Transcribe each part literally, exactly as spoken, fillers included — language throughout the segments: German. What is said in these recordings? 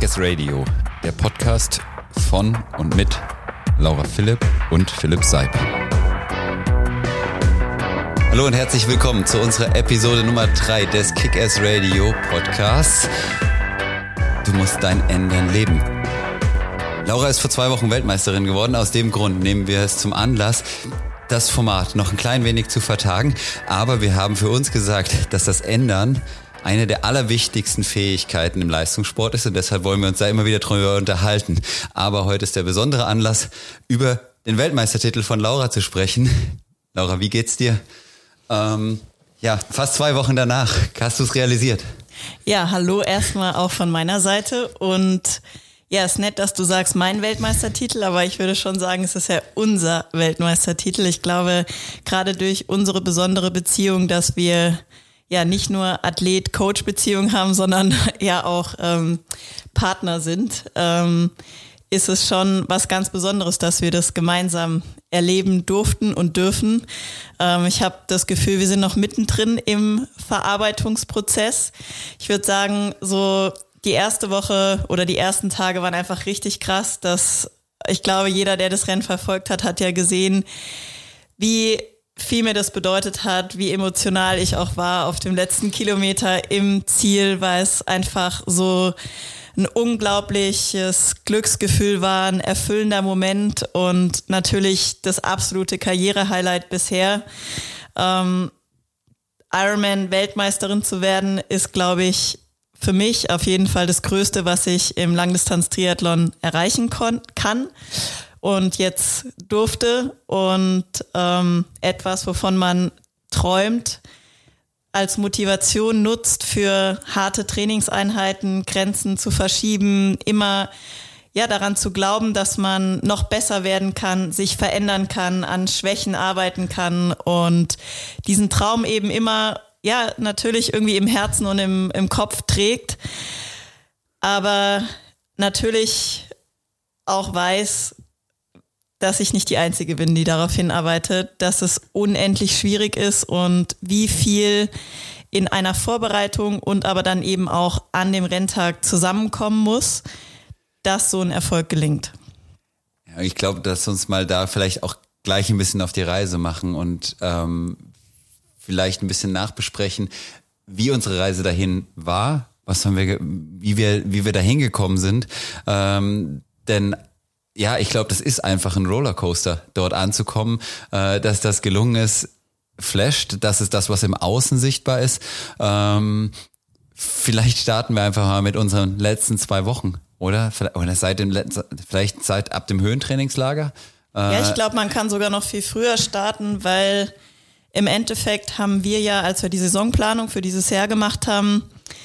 Kick-Ass Radio, der Podcast von und mit Laura Philipp und Philipp Seib. Hallo und herzlich willkommen zu unserer Episode Nummer drei des Kick-Ass Radio Podcasts. Du musst dein Ändern leben. Laura ist vor zwei Wochen Weltmeisterin geworden. Aus dem Grund nehmen wir es zum Anlass, das Format noch ein klein wenig zu vertagen. Aber wir haben für uns gesagt, dass das Ändern eine der allerwichtigsten Fähigkeiten im Leistungssport ist. Und deshalb wollen wir uns da immer wieder drüber unterhalten. Aber heute ist der besondere Anlass, über den Weltmeistertitel von Laura zu sprechen. Laura, wie geht's dir? Ähm, ja, fast zwei Wochen danach. Hast du es realisiert? Ja, hallo erstmal auch von meiner Seite. Und ja, ist nett, dass du sagst, mein Weltmeistertitel, aber ich würde schon sagen, es ist ja unser Weltmeistertitel. Ich glaube, gerade durch unsere besondere Beziehung, dass wir ja nicht nur Athlet-Coach-Beziehung haben, sondern ja auch ähm, Partner sind, ähm, ist es schon was ganz Besonderes, dass wir das gemeinsam erleben durften und dürfen. Ähm, ich habe das Gefühl, wir sind noch mittendrin im Verarbeitungsprozess. Ich würde sagen, so die erste Woche oder die ersten Tage waren einfach richtig krass. Dass ich glaube, jeder, der das Rennen verfolgt hat, hat ja gesehen, wie viel mir das bedeutet hat, wie emotional ich auch war auf dem letzten Kilometer im Ziel, weil es einfach so ein unglaubliches Glücksgefühl war, ein erfüllender Moment und natürlich das absolute Karriere-Highlight bisher. Ähm, Ironman-Weltmeisterin zu werden, ist, glaube ich, für mich auf jeden Fall das Größte, was ich im Langdistanz-Triathlon erreichen kon- kann. Und jetzt durfte und ähm, etwas, wovon man träumt, als Motivation nutzt für harte Trainingseinheiten, Grenzen zu verschieben, immer ja daran zu glauben, dass man noch besser werden kann, sich verändern kann, an Schwächen arbeiten kann und diesen Traum eben immer ja natürlich irgendwie im Herzen und im, im Kopf trägt, aber natürlich auch weiß, dass ich nicht die Einzige bin, die darauf hinarbeitet, dass es unendlich schwierig ist und wie viel in einer Vorbereitung und aber dann eben auch an dem Renntag zusammenkommen muss, dass so ein Erfolg gelingt. Ja, ich glaube, dass uns mal da vielleicht auch gleich ein bisschen auf die Reise machen und ähm, vielleicht ein bisschen nachbesprechen, wie unsere Reise dahin war, was haben wir, wie wir, wie wir dahin gekommen sind, ähm, denn ja, ich glaube, das ist einfach ein Rollercoaster, dort anzukommen, äh, dass das gelungen ist, flasht, das ist das, was im Außen sichtbar ist. Ähm, vielleicht starten wir einfach mal mit unseren letzten zwei Wochen, oder? Oder seit dem letzten, vielleicht seit ab dem Höhentrainingslager? Äh, ja, ich glaube, man kann sogar noch viel früher starten, weil im Endeffekt haben wir ja, als wir die Saisonplanung für dieses Jahr gemacht haben,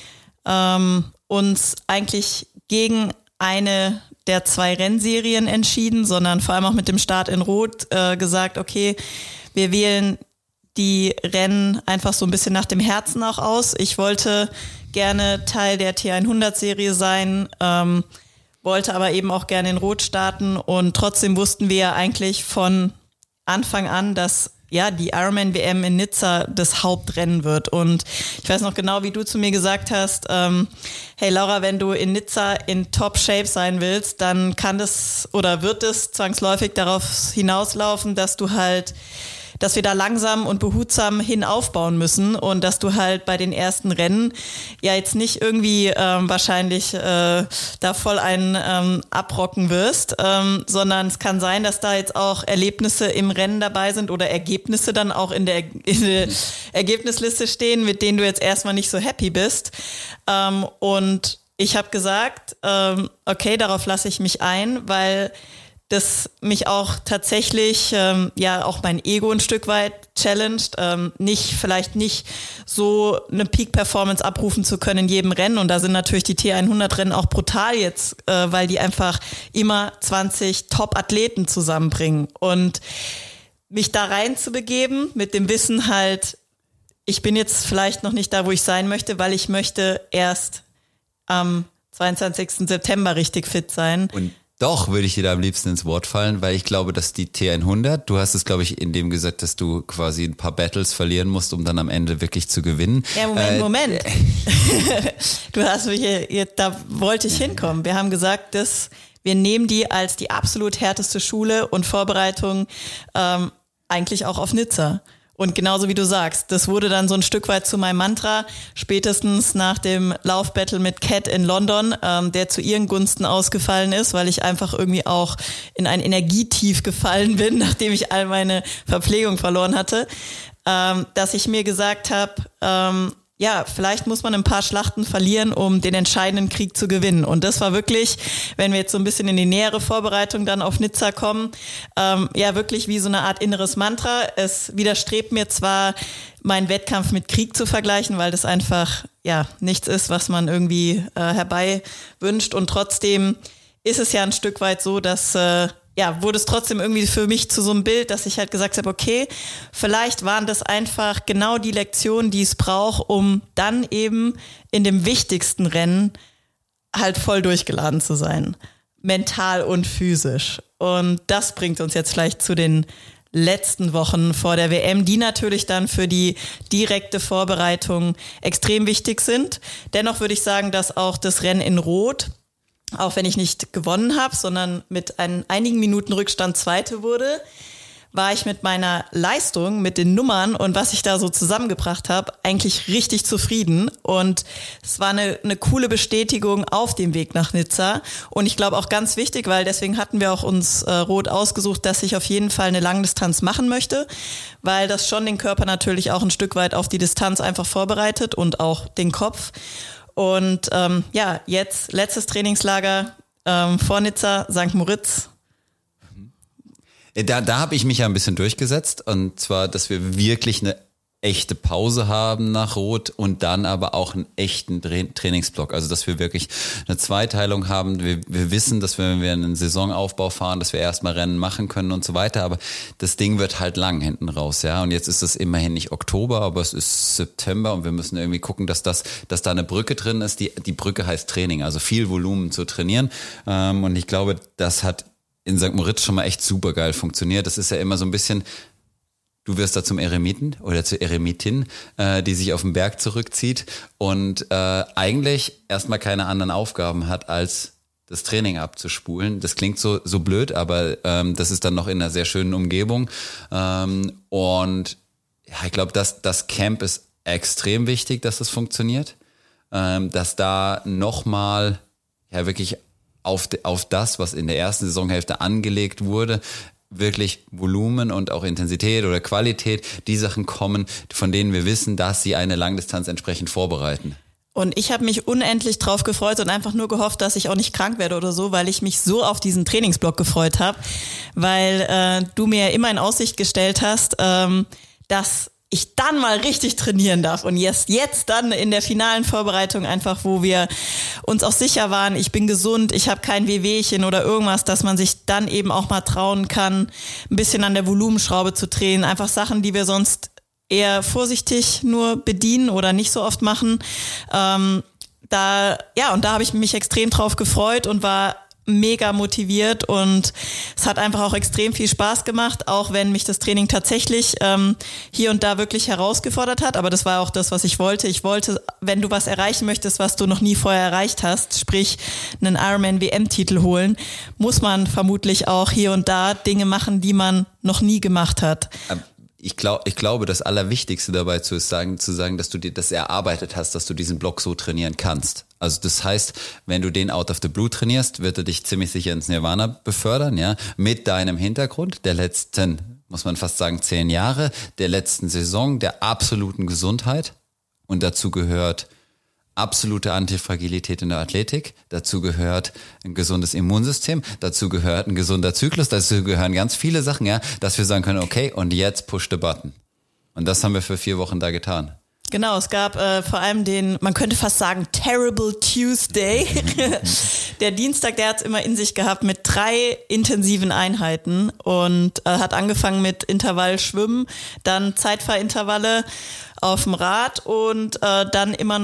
ähm, uns eigentlich gegen eine der zwei Rennserien entschieden, sondern vor allem auch mit dem Start in Rot äh, gesagt, okay, wir wählen die Rennen einfach so ein bisschen nach dem Herzen auch aus. Ich wollte gerne Teil der T hundert Serie sein, ähm, wollte aber eben auch gerne in Rot starten und trotzdem wussten wir ja eigentlich von Anfang an, dass ja, die Ironman-W M in Nizza das Hauptrennen wird. Und ich weiß noch genau, wie du zu mir gesagt hast, ähm, hey Laura, wenn du in Nizza in Top-Shape sein willst, dann kann das oder wird es zwangsläufig darauf hinauslaufen, dass du halt, dass wir da langsam und behutsam hin aufbauen müssen und dass du halt bei den ersten Rennen ja jetzt nicht irgendwie ähm, wahrscheinlich äh, da voll einen ähm, abrocken wirst, ähm, sondern es kann sein, dass da jetzt auch Erlebnisse im Rennen dabei sind oder Ergebnisse dann auch in der, in der Ergebnisliste stehen, mit denen du jetzt erstmal nicht so happy bist. Ähm, und ich habe gesagt, ähm, okay, darauf lasse ich mich ein, weil das mich auch tatsächlich, ähm, ja, auch mein Ego ein Stück weit challenged, ähm, nicht, vielleicht nicht so eine Peak-Performance abrufen zu können in jedem Rennen. Und da sind natürlich die T hundert Rennen auch brutal jetzt, äh, weil die einfach immer zwanzig Top-Athleten zusammenbringen. Und mich da rein zu begeben mit dem Wissen halt, ich bin jetzt vielleicht noch nicht da, wo ich sein möchte, weil ich möchte erst am zweiundzwanzigsten September richtig fit sein. Und Doch, würde ich dir da am liebsten ins Wort fallen, weil ich glaube, dass die T hundert, du hast es, glaube ich, in dem gesagt, dass du quasi ein paar Battles verlieren musst, um dann am Ende wirklich zu gewinnen. Ja, Moment, äh, Moment. Du hast mich hier, hier, da wollte ich hinkommen. Wir haben gesagt, dass wir nehmen die als die absolut härteste Schule und Vorbereitung ähm, eigentlich auch auf Nizza. Und genauso wie du sagst, das wurde dann so ein Stück weit zu meinem Mantra, spätestens nach dem Laufbattle mit Kat in London, ähm, der zu ihren Gunsten ausgefallen ist, weil ich einfach irgendwie auch in ein Energietief gefallen bin, nachdem ich all meine Verpflegung verloren hatte, ähm, dass ich mir gesagt habe, ähm, ja, vielleicht muss man ein paar Schlachten verlieren, um den entscheidenden Krieg zu gewinnen. Und das war wirklich, wenn wir jetzt so ein bisschen in die nähere Vorbereitung dann auf Nizza kommen, ähm, ja wirklich wie so eine Art inneres Mantra. Es widerstrebt mir zwar, meinen Wettkampf mit Krieg zu vergleichen, weil das einfach ja nichts ist, was man irgendwie äh, herbei wünscht. Und trotzdem ist es ja ein Stück weit so, dass äh, ja, wurde es trotzdem irgendwie für mich zu so einem Bild, dass ich halt gesagt habe, okay, vielleicht waren das einfach genau die Lektionen, die es braucht, um dann eben in dem wichtigsten Rennen halt voll durchgeladen zu sein. Mental und physisch. Und das bringt uns jetzt vielleicht zu den letzten Wochen vor der W M, die natürlich dann für die direkte Vorbereitung extrem wichtig sind. Dennoch würde ich sagen, dass auch das Rennen in Rot, auch wenn ich nicht gewonnen habe, sondern mit ein, einigen Minuten Rückstand Zweite wurde, war ich mit meiner Leistung, mit den Nummern und was ich da so zusammengebracht habe, eigentlich richtig zufrieden. Und es war eine, eine coole Bestätigung auf dem Weg nach Nizza. Und ich glaube auch ganz wichtig, weil deswegen hatten wir auch uns äh, Rot ausgesucht, dass ich auf jeden Fall eine Langdistanz machen möchte, weil das schon den Körper natürlich auch ein Stück weit auf die Distanz einfach vorbereitet und auch den Kopf. Und ähm, ja, jetzt letztes Trainingslager ähm, vor Nizza, Sankt Moritz. Da, da habe ich mich ja ein bisschen durchgesetzt, und zwar, dass wir wirklich eine echte Pause haben nach Rot und dann aber auch einen echten Trainingsblock. Also dass wir wirklich eine Zweiteilung haben. Wir, wir wissen, dass wir, wenn wir einen Saisonaufbau fahren, dass wir erstmal Rennen machen können und so weiter. Aber das Ding wird halt lang hinten raus, ja. Und jetzt ist es immerhin nicht Oktober, aber es ist September und wir müssen irgendwie gucken, dass das, dass da eine Brücke drin ist. Die, die Brücke heißt Training, also viel Volumen zu trainieren. Und ich glaube, das hat in Sankt Moritz schon mal echt super geil funktioniert. Das ist ja immer so ein bisschen, du wirst da zum Eremiten oder zur Eremitin, äh, die sich auf den Berg zurückzieht und äh, eigentlich erstmal keine anderen Aufgaben hat, als das Training abzuspulen. Das klingt so so blöd, aber ähm, das ist dann noch in einer sehr schönen Umgebung. Ähm, und ja, ich glaube, dass das Camp ist extrem wichtig, dass das funktioniert. Ähm, dass da nochmal ja wirklich auf, auf das, was in der ersten Saisonhälfte angelegt wurde, wirklich Volumen und auch Intensität oder Qualität, die Sachen kommen, von denen wir wissen, dass sie eine Langdistanz entsprechend vorbereiten. Und ich habe mich unendlich drauf gefreut und einfach nur gehofft, dass ich auch nicht krank werde oder so, weil ich mich so auf diesen Trainingsblock gefreut habe, weil äh, du mir ja immer in Aussicht gestellt hast, ähm, dass ich dann mal richtig trainieren darf und jetzt, jetzt dann in der finalen Vorbereitung einfach, wo wir uns auch sicher waren, ich bin gesund, ich habe kein Wehwehchen oder irgendwas, dass man sich dann eben auch mal trauen kann, ein bisschen an der Volumenschraube zu drehen, einfach Sachen, die wir sonst eher vorsichtig nur bedienen oder nicht so oft machen. Ähm, da, ja, und da habe ich mich extrem drauf gefreut und war mega motiviert und es hat einfach auch extrem viel Spaß gemacht, auch wenn mich das Training tatsächlich ähm, hier und da wirklich herausgefordert hat, aber das war auch das, was ich wollte. Ich wollte, wenn du was erreichen möchtest, was du noch nie vorher erreicht hast, sprich einen Ironman W M-Titel holen, muss man vermutlich auch hier und da Dinge machen, die man noch nie gemacht hat. Ich glaube, ich glaube, das Allerwichtigste dabei zu ist, sagen, zu sagen, dass du dir das erarbeitet hast, dass du diesen Block so trainieren kannst. Also das heißt, wenn du den out of the blue trainierst, wird er dich ziemlich sicher ins Nirvana befördern, ja, mit deinem Hintergrund der letzten, muss man fast sagen, zehn Jahre, der letzten Saison, der absoluten Gesundheit. Und dazu gehört absolute Antifragilität in der Athletik, dazu gehört ein gesundes Immunsystem, dazu gehört ein gesunder Zyklus, dazu gehören ganz viele Sachen, ja, dass wir sagen können, okay, und jetzt push the button. Und das haben wir für vier Wochen da getan. Genau, es gab äh, vor allem den, man könnte fast sagen, Terrible Tuesday. Der Dienstag, der hat es immer in sich gehabt mit drei intensiven Einheiten und äh, hat angefangen mit Intervallschwimmen, dann Zeitfahrintervalle auf dem Rad und äh, dann immer noch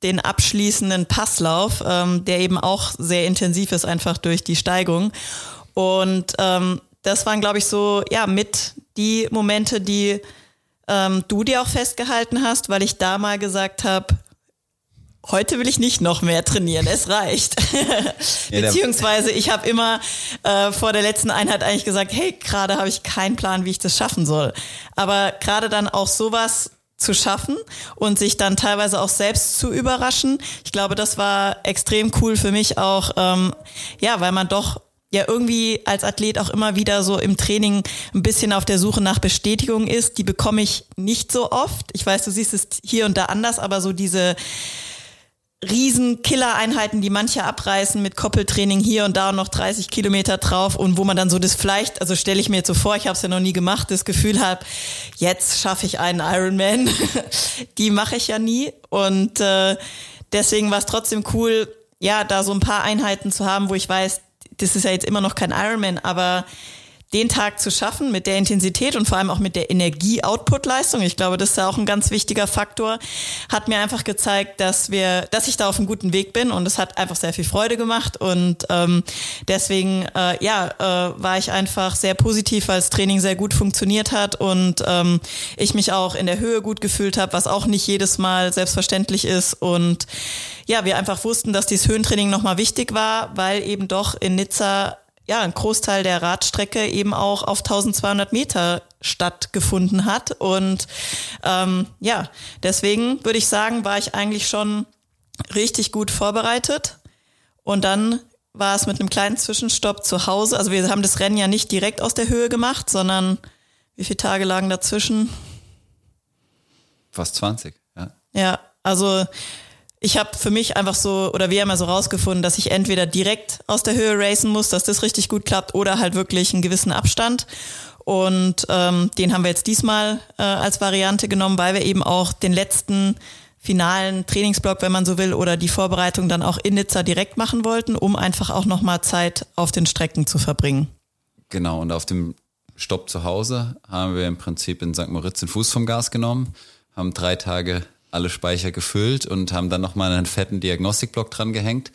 den abschließenden Passlauf, ähm, der eben auch sehr intensiv ist, einfach durch die Steigung. Und ähm, das waren, glaube ich, so ja mit die Momente, die ähm, du dir auch festgehalten hast, weil ich da mal gesagt habe, heute will ich nicht noch mehr trainieren, es reicht. Ja, beziehungsweise ich habe immer äh, vor der letzten Einheit eigentlich gesagt, hey, gerade habe ich keinen Plan, wie ich das schaffen soll. Aber gerade dann auch sowas zu schaffen und sich dann teilweise auch selbst zu überraschen, ich glaube, das war extrem cool für mich auch, ähm, ja, weil man doch ja irgendwie als Athlet auch immer wieder so im Training ein bisschen auf der Suche nach Bestätigung ist. Die bekomme ich nicht so oft. Ich weiß, du siehst es hier und da anders, aber so diese riesen Killer-Einheiten, die manche abreißen mit Koppeltraining hier und da und noch dreißig Kilometer drauf und wo man dann so das vielleicht, also stelle ich mir jetzt so vor, ich habe es ja noch nie gemacht, das Gefühl habe, jetzt schaffe ich einen Ironman. Die mache ich ja nie und äh, deswegen war es trotzdem cool, ja, da so ein paar Einheiten zu haben, wo ich weiß, das ist ja jetzt immer noch kein Ironman, aber den Tag zu schaffen mit der Intensität und vor allem auch mit der Energie-Output-Leistung, ich glaube, das ist ja auch ein ganz wichtiger Faktor, hat mir einfach gezeigt, dass wir, dass ich da auf einem guten Weg bin und es hat einfach sehr viel Freude gemacht und ähm, deswegen äh, ja äh, war ich einfach sehr positiv, weil das Training sehr gut funktioniert hat und ähm, ich mich auch in der Höhe gut gefühlt habe, was auch nicht jedes Mal selbstverständlich ist und ja, wir einfach wussten, dass dieses Höhentraining nochmal wichtig war, weil eben doch in Nizza ja, ein Großteil der Radstrecke eben auch auf eintausendzweihundert Meter stattgefunden hat. Und ähm, ja, deswegen würde ich sagen, war ich eigentlich schon richtig gut vorbereitet. Und dann war es mit einem kleinen Zwischenstopp zu Hause. Also wir haben das Rennen ja nicht direkt aus der Höhe gemacht, sondern wie viele Tage lagen dazwischen? Fast zwanzig, ja. Ja, also ich habe für mich einfach so, oder wir haben ja so rausgefunden, dass ich entweder direkt aus der Höhe racen muss, dass das richtig gut klappt, oder halt wirklich einen gewissen Abstand. Und ähm, den haben wir jetzt diesmal äh, als Variante genommen, weil wir eben auch den letzten finalen Trainingsblock, wenn man so will, oder die Vorbereitung dann auch in Nizza direkt machen wollten, um einfach auch nochmal Zeit auf den Strecken zu verbringen. Genau, und auf dem Stopp zu Hause haben wir im Prinzip in Sankt Moritz den Fuß vom Gas genommen, haben drei Tage alle Speicher gefüllt und haben dann nochmal einen fetten Diagnostikblock dran gehängt,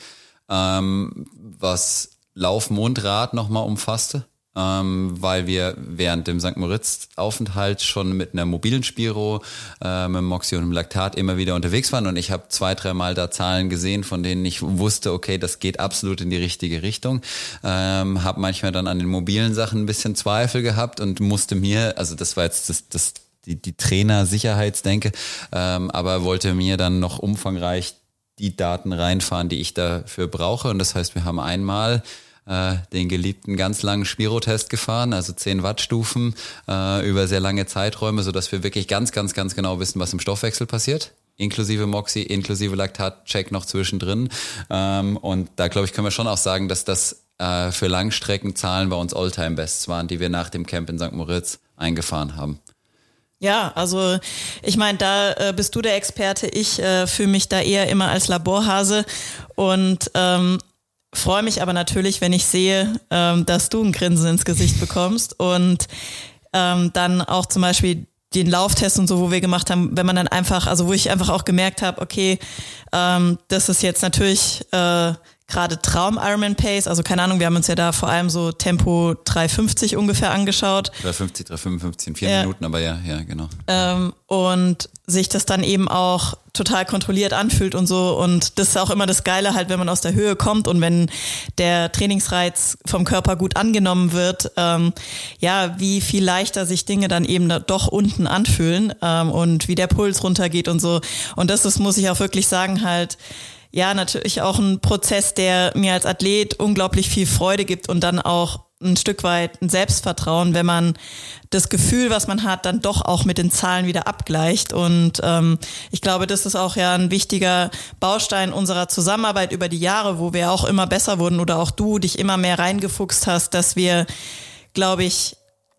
ähm, was Laufen und Rad nochmal umfasste, ähm, weil wir während dem Sankt Moritz-Aufenthalt schon mit einer mobilen Spiro, äh, mit dem Moxie und dem Laktat immer wieder unterwegs waren und ich habe zwei, dreimal da Zahlen gesehen, von denen ich wusste, okay, das geht absolut in die richtige Richtung. Ähm, habe manchmal dann an den mobilen Sachen ein bisschen Zweifel gehabt und musste mir, also das war jetzt das, das die, die Trainer-Sicherheitsdenke, ähm, aber wollte mir dann noch umfangreich die Daten reinfahren, die ich dafür brauche. Und das heißt, wir haben einmal äh, den geliebten ganz langen Spirotest gefahren, also zehn Wattstufen äh, über sehr lange Zeiträume, sodass wir wirklich ganz, ganz, ganz genau wissen, was im Stoffwechsel passiert. Inklusive Moxie, inklusive Laktat-Check noch zwischendrin. Ähm, und da, glaube ich, können wir schon auch sagen, dass das äh, für Langstreckenzahlen bei uns All-Time-Bests waren, die wir nach dem Camp in Sankt Moritz eingefahren haben. Ja, also ich meine, da äh, bist du der Experte. Ich äh, fühle mich da eher immer als Laborhase und ähm, freue mich aber natürlich, wenn ich sehe, ähm, dass du ein Grinsen ins Gesicht bekommst und ähm, dann auch zum Beispiel den Lauftest und so, wo wir gemacht haben, wenn man dann einfach, also wo ich einfach auch gemerkt habe, okay, ähm, das ist jetzt natürlich äh, gerade Traum-Ironman-Pace, also keine Ahnung, wir haben uns ja da vor allem so Tempo drei fünfzig ungefähr angeschaut. drei fünfzig, drei fünfundfünfzig in vier ja. Minuten, aber ja, ja, genau. Ähm, und sich das dann eben auch total kontrolliert anfühlt und so und das ist auch immer das Geile halt, wenn man aus der Höhe kommt und wenn der Trainingsreiz vom Körper gut angenommen wird, ähm, ja, wie viel leichter sich Dinge dann eben da doch unten anfühlen ähm, und wie der Puls runtergeht und so und das ist, muss ich auch wirklich sagen, halt ja, natürlich auch ein Prozess, der mir als Athlet unglaublich viel Freude gibt und dann auch ein Stück weit ein Selbstvertrauen, wenn man das Gefühl, was man hat, dann doch auch mit den Zahlen wieder abgleicht. Und ähm, ich glaube, das ist auch ja ein wichtiger Baustein unserer Zusammenarbeit über die Jahre, wo wir auch immer besser wurden oder auch du dich immer mehr reingefuchst hast, dass wir, glaube ich,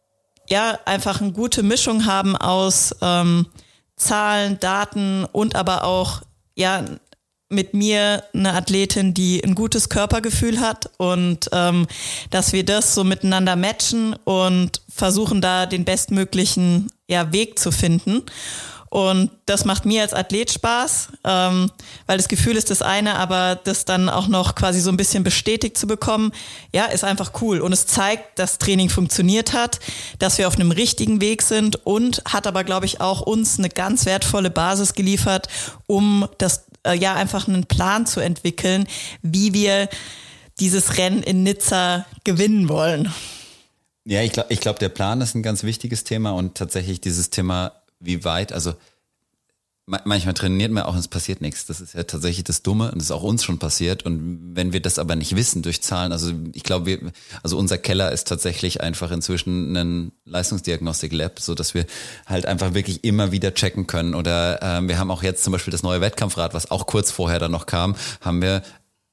ja, einfach eine gute Mischung haben aus ähm, Zahlen, Daten und aber auch, ja, mit mir eine Athletin, die ein gutes Körpergefühl hat und ähm, dass wir das so miteinander matchen und versuchen da den bestmöglichen ja, Weg zu finden. Und das macht mir als Athlet Spaß, ähm, weil das Gefühl ist das eine, aber das dann auch noch quasi so ein bisschen bestätigt zu bekommen, ja, ist einfach cool. Und es zeigt, dass Training funktioniert hat, dass wir auf einem richtigen Weg sind und hat aber, glaube ich, auch uns eine ganz wertvolle Basis geliefert, um das, äh, ja, einfach einen Plan zu entwickeln, wie wir dieses Rennen in Nizza gewinnen wollen. Ja, ich glaube, ich glaub, der Plan ist ein ganz wichtiges Thema und tatsächlich dieses Thema, wie weit, also manchmal trainiert man auch und es passiert nichts. Das ist ja tatsächlich das Dumme und das ist auch uns schon passiert. Und wenn wir das aber nicht wissen durch Zahlen, also ich glaube, wir, also unser Keller ist tatsächlich einfach inzwischen ein Leistungsdiagnostik-Lab, so dass wir halt einfach wirklich immer wieder checken können. Oder äh, wir haben auch jetzt zum Beispiel das neue Wettkampfrad, was auch kurz vorher dann noch kam, haben wir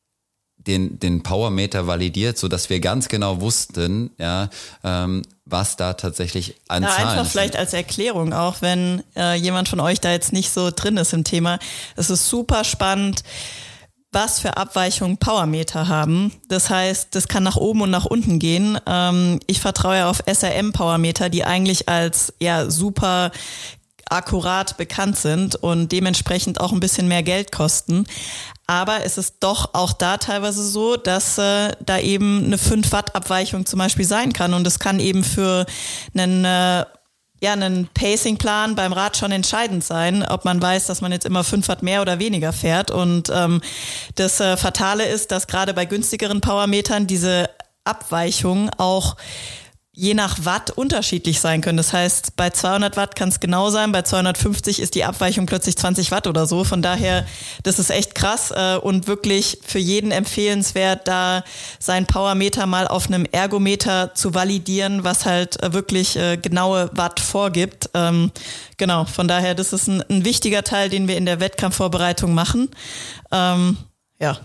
den den Powermeter validiert, so dass wir ganz genau wussten, ja, ähm, was da tatsächlich an ja, Zahlen einfach sind. vielleicht als Erklärung auch, wenn äh, jemand von euch da jetzt nicht so drin ist im Thema. Es ist super spannend, was für Abweichungen Powermeter haben. Das heißt, das kann nach oben und nach unten gehen. Ähm, ich vertraue ja auf S R M-Powermeter, die eigentlich als ja super akkurat bekannt sind und dementsprechend auch ein bisschen mehr Geld kosten. Aber es ist doch auch da teilweise so, dass äh, da eben eine fünf Watt Abweichung zum Beispiel sein kann. Und das kann eben für einen, äh, ja, einen Pacing-Plan beim Rad schon entscheidend sein, ob man weiß, dass man jetzt immer fünf Watt mehr oder weniger fährt. Und ähm, das äh, Fatale ist, dass gerade bei günstigeren Powermetern diese Abweichung auch je nach Watt unterschiedlich sein können. Das heißt, bei zweihundert Watt kann es genau sein, bei zweihundertfünfzig ist die Abweichung plötzlich zwanzig Watt oder so. Von daher, das ist echt krass äh, und wirklich für jeden empfehlenswert, da sein Powermeter mal auf einem Ergometer zu validieren, was halt äh, wirklich äh, genaue Watt vorgibt. Ähm, genau, von daher, das ist ein, ein wichtiger Teil, den wir in der Wettkampfvorbereitung machen. Ähm, ja.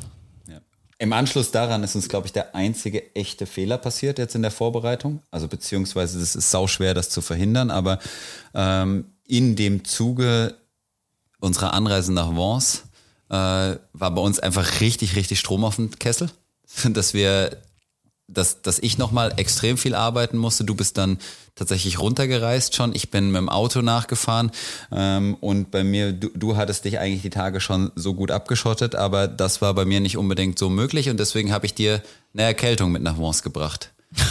Im Anschluss daran ist uns, glaube ich, der einzige echte Fehler passiert jetzt in der Vorbereitung. Also beziehungsweise es ist sauschwer, das zu verhindern. Aber ähm, in dem Zuge unserer Anreise nach Vence äh, war bei uns einfach richtig, richtig Strom auf dem Kessel. Dass wir, dass, dass ich nochmal extrem viel arbeiten musste. Du bist dann tatsächlich runtergereist schon. Ich bin mit dem Auto nachgefahren ähm, und bei mir, du, du hattest dich eigentlich die Tage schon so gut abgeschottet, aber das war bei mir nicht unbedingt so möglich und deswegen habe ich dir eine Erkältung mit nach Vence gebracht.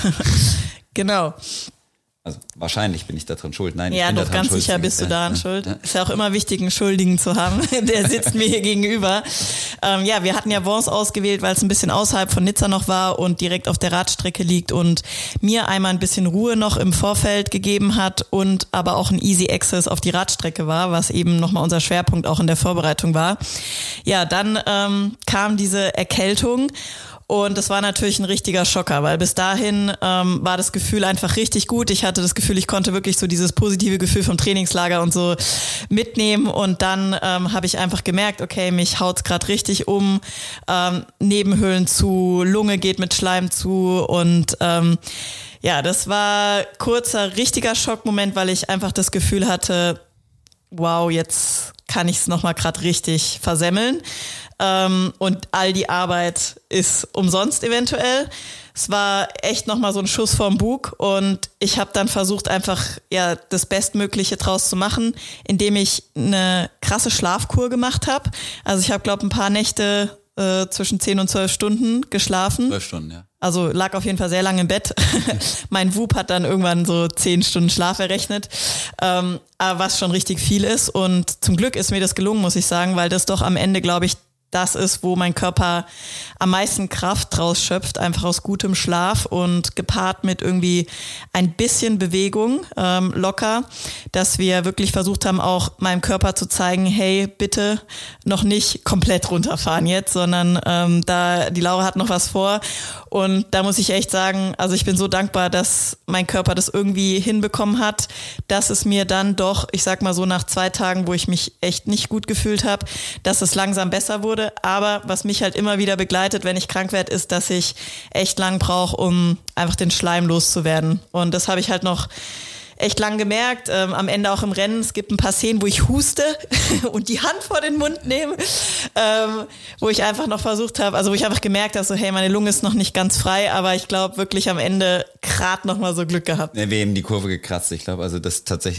Genau. Also wahrscheinlich bin ich da dran schuld. Nein, ja, ich bin doch daran ganz schuld. sicher bist du daran ja, schuld. Ja. Ist ja auch immer wichtig, einen Schuldigen zu haben. Der sitzt mir hier gegenüber. Ähm, ja, wir hatten ja Vence ausgewählt, weil es ein bisschen außerhalb von Nizza noch war und direkt auf der Radstrecke liegt und mir einmal ein bisschen Ruhe noch im Vorfeld gegeben hat und aber auch ein Easy Access auf die Radstrecke war, was eben nochmal unser Schwerpunkt auch in der Vorbereitung war. Ja, dann ähm, kam diese Erkältung. Und das war natürlich ein richtiger Schocker, weil bis dahin ähm, war das Gefühl einfach richtig gut. Ich hatte das Gefühl, ich konnte wirklich so dieses positive Gefühl vom Trainingslager und so mitnehmen. Und dann ähm, habe ich einfach gemerkt, okay, mich haut's gerade richtig um, ähm, Nebenhöhlen zu, Lunge geht mit Schleim zu. Und ähm, ja, das war kurzer, richtiger Schockmoment, weil ich einfach das Gefühl hatte, wow, jetzt kann ich es nochmal gerade richtig versemmeln. Ähm, und all die Arbeit ist umsonst eventuell. Es war echt nochmal so ein Schuss vorm Bug und ich habe dann versucht, einfach ja das Bestmögliche draus zu machen, indem ich eine krasse Schlafkur gemacht habe. Also ich habe, glaube ich, ein paar Nächte äh, zwischen zehn und zwölf Stunden geschlafen. Zwölf Stunden, ja. Also lag auf jeden Fall sehr lange im Bett. Mein W U P hat dann irgendwann so zehn Stunden Schlaf errechnet, ähm, aber was schon richtig viel ist. Und zum Glück ist mir das gelungen, muss ich sagen, weil das doch am Ende, glaube ich, das ist, wo mein Körper am meisten Kraft draus schöpft, einfach aus gutem Schlaf und gepaart mit irgendwie ein bisschen Bewegung, ähm, locker, dass wir wirklich versucht haben, auch meinem Körper zu zeigen, hey, bitte noch nicht komplett runterfahren jetzt, sondern ähm, da die Laura hat noch was vor. Und da muss ich echt sagen, also ich bin so dankbar, dass mein Körper das irgendwie hinbekommen hat, dass es mir dann doch, ich sag mal so nach zwei Tagen, wo ich mich echt nicht gut gefühlt habe, dass es langsam besser wurde. Aber was mich halt immer wieder begleitet, wenn ich krank werde, ist, dass ich echt lang brauche, um einfach den Schleim loszuwerden. Und das habe ich halt noch echt lang gemerkt, ähm, am Ende auch im Rennen. Es gibt ein paar Szenen, wo ich huste und die Hand vor den Mund nehme, ähm, wo ich einfach noch versucht habe, also wo ich einfach gemerkt habe, so hey, meine Lunge ist noch nicht ganz frei, aber ich glaube wirklich am Ende gerade noch mal so Glück gehabt. Ja, wir haben die Kurve gekratzt. Ich glaube, also das tatsächlich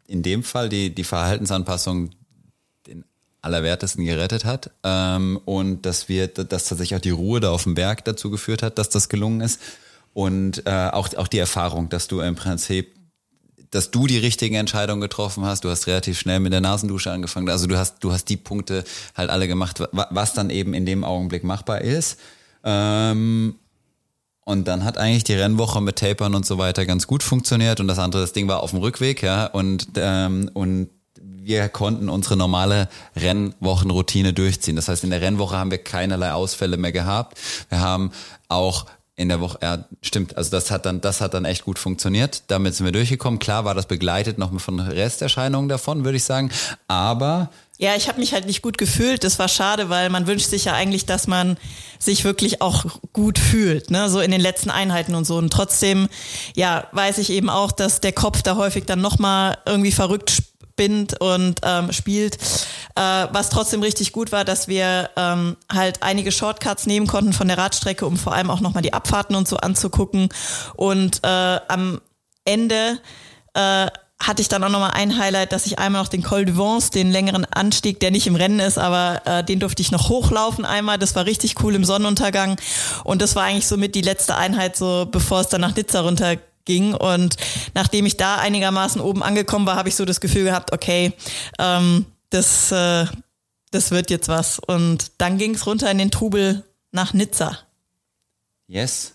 in dem Fall die, die Verhaltensanpassung den Allerwertesten gerettet hat ähm, und dass wir, dass tatsächlich auch die Ruhe da auf dem Berg dazu geführt hat, dass das gelungen ist und äh, auch, auch die Erfahrung, dass du im Prinzip dass du die richtigen Entscheidungen getroffen hast. Du hast relativ schnell mit der Nasendusche angefangen. Also du hast, du hast die Punkte halt alle gemacht, was dann eben in dem Augenblick machbar ist. Ähm, und dann hat eigentlich die Rennwoche mit Tapern und so weiter ganz gut funktioniert. Und das andere, das Ding war auf dem Rückweg, ja. Und, ähm, und wir konnten unsere normale Rennwochenroutine durchziehen. Das heißt, in der Rennwoche haben wir keinerlei Ausfälle mehr gehabt. Wir haben auch in der Woche, ja, stimmt, also das hat dann, das hat dann echt gut funktioniert. Damit sind wir durchgekommen. Klar war das begleitet noch von Resterscheinungen davon, würde ich sagen. Aber ja, ich habe mich halt nicht gut gefühlt. Das war schade, weil man wünscht sich ja eigentlich, dass man sich wirklich auch gut fühlt, ne, so in den letzten Einheiten und so. Und trotzdem, ja, weiß ich eben auch, dass der Kopf da häufig dann nochmal irgendwie verrückt spinnt und ähm, spielt. Äh, was trotzdem richtig gut war, dass wir ähm, halt einige Shortcuts nehmen konnten von der Radstrecke, um vor allem auch nochmal die Abfahrten und so anzugucken. Und äh, am Ende äh, hatte ich dann auch nochmal ein Highlight, dass ich einmal noch den Col du Vence, den längeren Anstieg, der nicht im Rennen ist, aber äh, den durfte ich noch hochlaufen einmal. Das war richtig cool im Sonnenuntergang. Und das war eigentlich somit die letzte Einheit, so bevor es dann nach Nizza runter ging. Und nachdem ich da einigermaßen oben angekommen war, habe ich so das Gefühl gehabt, okay, ähm, das, äh, das wird jetzt was. Und dann ging es runter in den Trubel nach Nizza. Yes.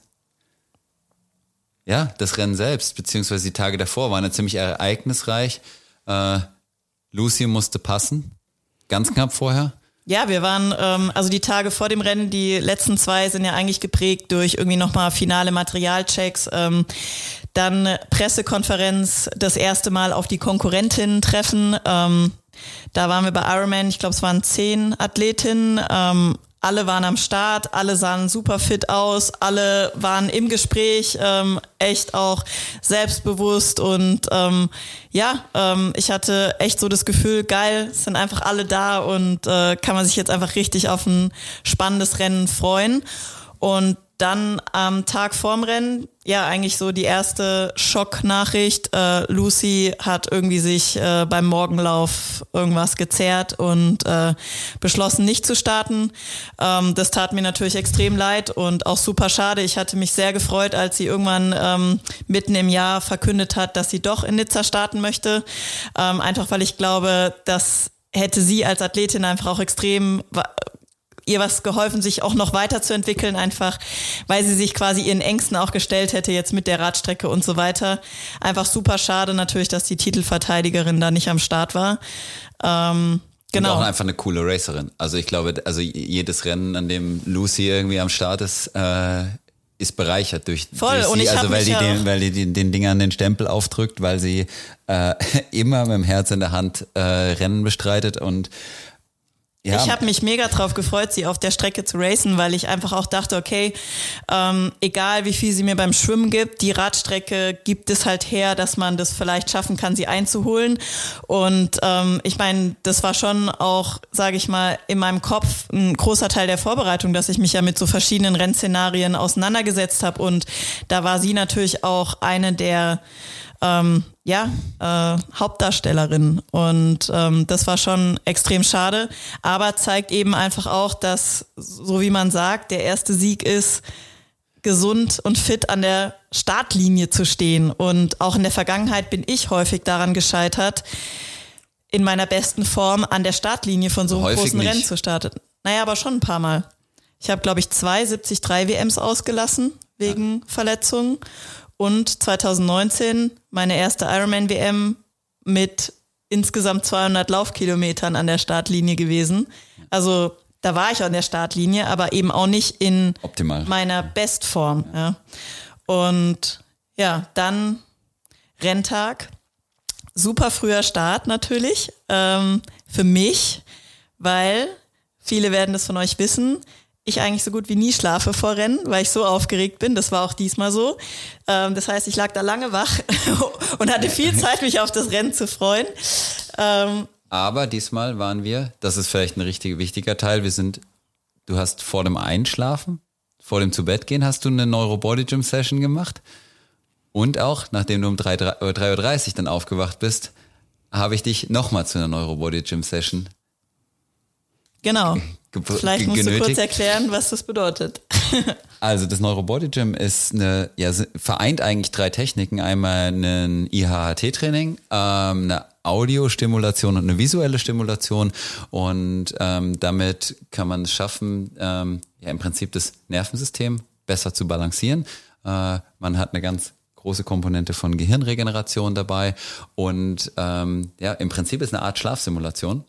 Ja, das Rennen selbst, beziehungsweise die Tage davor, waren ja ziemlich ereignisreich. Äh, Lucy musste passen, ganz knapp vorher. Ja, wir waren, ähm, also die Tage vor dem Rennen, die letzten zwei sind ja eigentlich geprägt durch irgendwie nochmal finale Materialchecks, ähm, dann Pressekonferenz, das erste Mal auf die Konkurrentinnen treffen. Ähm, da waren wir bei Ironman, ich glaube es waren zehn Athletinnen, ähm, alle waren am Start, alle sahen super fit aus, alle waren im Gespräch, ähm, echt auch selbstbewusst und ähm, ja, ähm, ich hatte echt so das Gefühl, geil, es sind einfach alle da und äh, kann man sich jetzt einfach richtig auf ein spannendes Rennen freuen. Und dann am Tag vorm Rennen, ja, eigentlich so die erste Schocknachricht. Äh, Lucy hat irgendwie sich äh, beim Morgenlauf irgendwas gezerrt und äh, beschlossen, nicht zu starten. Ähm, das tat mir natürlich extrem leid und auch super schade. Ich hatte mich sehr gefreut, als sie irgendwann ähm, mitten im Jahr verkündet hat, dass sie doch in Nizza starten möchte. Ähm, einfach weil ich glaube, das hätte sie als Athletin einfach auch extrem ihr was geholfen, sich auch noch weiterzuentwickeln, einfach weil sie sich quasi ihren Ängsten auch gestellt hätte, jetzt mit der Radstrecke und so weiter. Einfach super schade natürlich, dass die Titelverteidigerin da nicht am Start war. Ähm, genau. Und auch einfach eine coole Racerin. Also ich glaube, also jedes Rennen, an dem Lucy irgendwie am Start ist, äh, ist bereichert durch, Voll. durch sie, und ich also weil die, ja den, weil die den, den Dingern den Stempel aufdrückt, weil sie äh, immer mit dem Herz in der Hand äh, Rennen bestreitet und ja. Ich habe mich mega drauf gefreut, sie auf der Strecke zu racen, weil ich einfach auch dachte, okay, ähm, egal wie viel sie mir beim Schwimmen gibt, die Radstrecke gibt es halt her, dass man das vielleicht schaffen kann, sie einzuholen. Und ähm, ich meine, das war schon auch, sage ich mal, in meinem Kopf ein großer Teil der Vorbereitung, dass ich mich ja mit so verschiedenen Rennszenarien auseinandergesetzt habe. Und da war sie natürlich auch eine der Ähm, ja, äh, Hauptdarstellerin und ähm, das war schon extrem schade, aber zeigt eben einfach auch, dass, so wie man sagt, der erste Sieg ist, gesund und fit an der Startlinie zu stehen und auch in der Vergangenheit bin ich häufig daran gescheitert, in meiner besten Form an der Startlinie von so einem häufig großen nicht. Rennen zu starten. Naja, aber schon ein paar Mal. Ich habe, glaube ich, zwei siebzig drei W Ms ausgelassen wegen ja. Verletzungen. Und zwanzig neunzehn meine erste Ironman-W M mit insgesamt zweihundert Laufkilometern an der Startlinie gewesen. Also da war ich an der Startlinie, aber eben auch nicht in Optimal. meiner Bestform. Ja. Und ja, dann Renntag. Super früher Start natürlich ähm, für mich, weil viele werden das von euch wissen, ich eigentlich so gut wie nie schlafe vor Rennen, weil ich so aufgeregt bin. Das war auch diesmal so. Ähm, das heißt, ich lag da lange wach und hatte viel Zeit, mich auf das Rennen zu freuen. Ähm, Aber diesmal waren wir, das ist vielleicht ein richtig wichtiger Teil, wir sind, du hast vor dem Einschlafen, vor dem Zu-Bett-Gehen, hast du eine Neuro-Body-Gym-Session gemacht und auch, nachdem du um drei Uhr dreißig dann aufgewacht bist, habe ich dich nochmal zu einer Neurobody-Gym-Session Genau. ge- Vielleicht musst genötigt. du kurz erklären, was das bedeutet. Also das Neurobody Gym ist eine, ja, vereint eigentlich drei Techniken. Einmal ein I H H T-Training, ähm, eine Audiostimulation und eine visuelle Stimulation. Und ähm, damit kann man es schaffen, ähm, ja im Prinzip das Nervensystem besser zu balancieren. Äh, man hat eine ganz große Komponente von Gehirnregeneration dabei. Und ähm, ja, im Prinzip ist eine Art Schlafsimulation.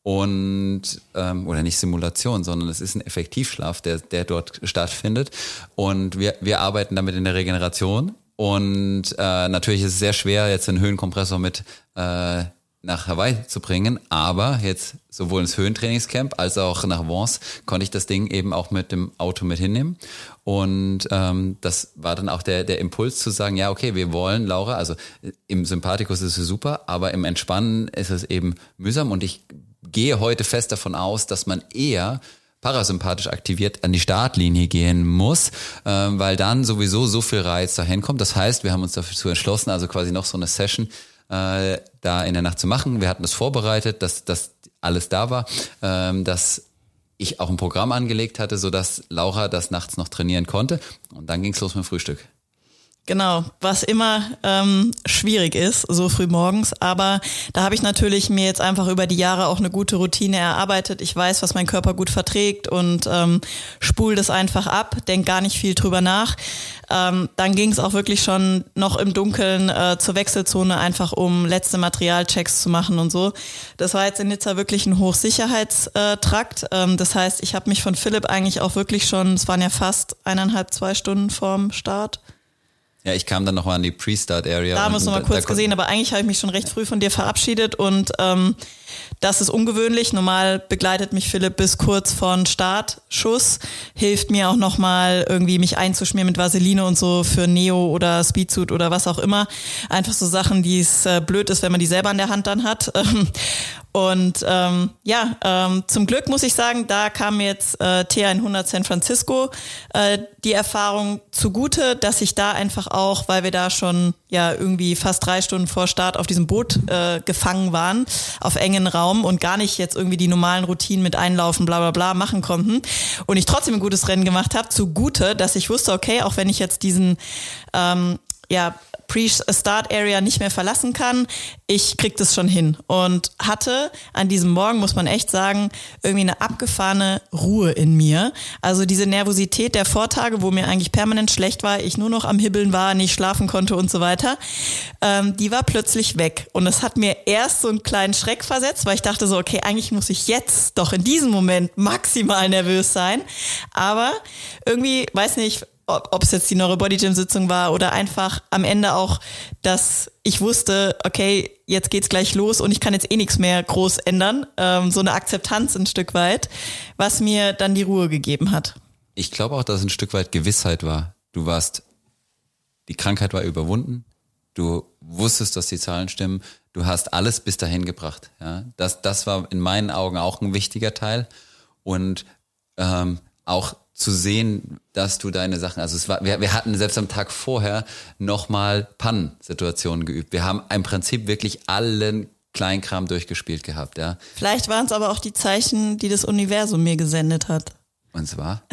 Und ähm, oder nicht Simulation, sondern es ist ein Effektivschlaf, der der dort stattfindet. Und wir wir arbeiten damit in der Regeneration. Und äh, natürlich ist es sehr schwer, jetzt einen Höhenkompressor mit äh, nach Hawaii zu bringen. Aber jetzt sowohl ins Höhentrainingscamp als auch nach Vence konnte ich das Ding eben auch mit dem Auto mit hinnehmen. Und ähm, das war dann auch der der Impuls zu sagen, ja okay, wir wollen, Laura, also im Sympathikus ist es super, aber im Entspannen ist es eben mühsam. Und ich gehe heute fest davon aus, dass man eher parasympathisch aktiviert an die Startlinie gehen muss, ähm, weil dann sowieso so viel Reiz dahin kommt. Das heißt, wir haben uns dazu entschlossen, also quasi noch so eine Session äh, da in der Nacht zu machen. Wir hatten das vorbereitet, dass das alles da war, ähm, dass ich auch ein Programm angelegt hatte, sodass Laura das nachts noch trainieren konnte. Und dann ging's los mit dem Frühstück. Genau, was immer ähm, schwierig ist, so früh morgens. Aber da habe ich natürlich mir jetzt einfach über die Jahre auch eine gute Routine erarbeitet. Ich weiß, was mein Körper gut verträgt und ähm, spul das einfach ab, denk gar nicht viel drüber nach. Ähm, dann ging es auch wirklich schon noch im Dunkeln äh, zur Wechselzone, einfach um letzte Materialchecks zu machen und so. Das war jetzt in Nizza wirklich ein Hochsicherheitstrakt. Ähm, das heißt, ich habe mich von Philipp eigentlich auch wirklich schon, es waren ja fast eineinhalb, zwei Stunden vorm Start. Ja, ich kam dann nochmal an die Pre-Start-Area. Da haben wir es nochmal kurz gesehen, aber eigentlich habe ich mich schon recht früh von dir verabschiedet und ähm, das ist ungewöhnlich. Normal begleitet mich Philipp bis kurz vor Startschuss, hilft mir auch nochmal irgendwie mich einzuschmieren mit Vaseline und so für Neo oder Speedsuit oder was auch immer. Einfach so Sachen, die es äh, blöd ist, wenn man die selber in der Hand dann hat. Und ähm, ja, ähm, zum Glück muss ich sagen, da kam jetzt äh, T hundert San Francisco äh, die Erfahrung zugute, dass ich da einfach auch, weil wir da schon ja irgendwie fast drei Stunden vor Start auf diesem Boot äh, gefangen waren, auf engen Raum und gar nicht jetzt irgendwie die normalen Routinen mit Einlaufen, bla bla bla machen konnten und ich trotzdem ein gutes Rennen gemacht habe, zugute, dass ich wusste, okay, auch wenn ich jetzt diesen ähm, ja Pre-Start-Area nicht mehr verlassen kann, ich krieg das schon hin. Und hatte an diesem Morgen, muss man echt sagen, irgendwie eine abgefahrene Ruhe in mir. Also diese Nervosität der Vortage, wo mir eigentlich permanent schlecht war, ich nur noch am Hibbeln war, nicht schlafen konnte und so weiter, ähm, die war plötzlich weg. Und das hat mir erst so einen kleinen Schreck versetzt, weil ich dachte so, okay, eigentlich muss ich jetzt doch in diesem Moment maximal nervös sein. Aber irgendwie, weiß nicht, ob es jetzt die Neurobody-Gym-Sitzung war oder einfach am Ende auch, dass ich wusste, okay, jetzt geht's gleich los und ich kann jetzt eh nichts mehr groß ändern. Ähm, so eine Akzeptanz ein Stück weit, was mir dann die Ruhe gegeben hat. Ich glaube auch, dass es ein Stück weit Gewissheit war. Du warst, die Krankheit war überwunden, du wusstest, dass die Zahlen stimmen, du hast alles bis dahin gebracht. Ja? Das, das war in meinen Augen auch ein wichtiger Teil und ähm, auch zu sehen, dass du deine Sachen, also es war, wir, wir hatten selbst am Tag vorher nochmal Pannensituationen geübt. Wir haben im Prinzip wirklich allen Kleinkram durchgespielt gehabt, ja. Vielleicht waren es aber auch die Zeichen, die das Universum mir gesendet hat. Und zwar?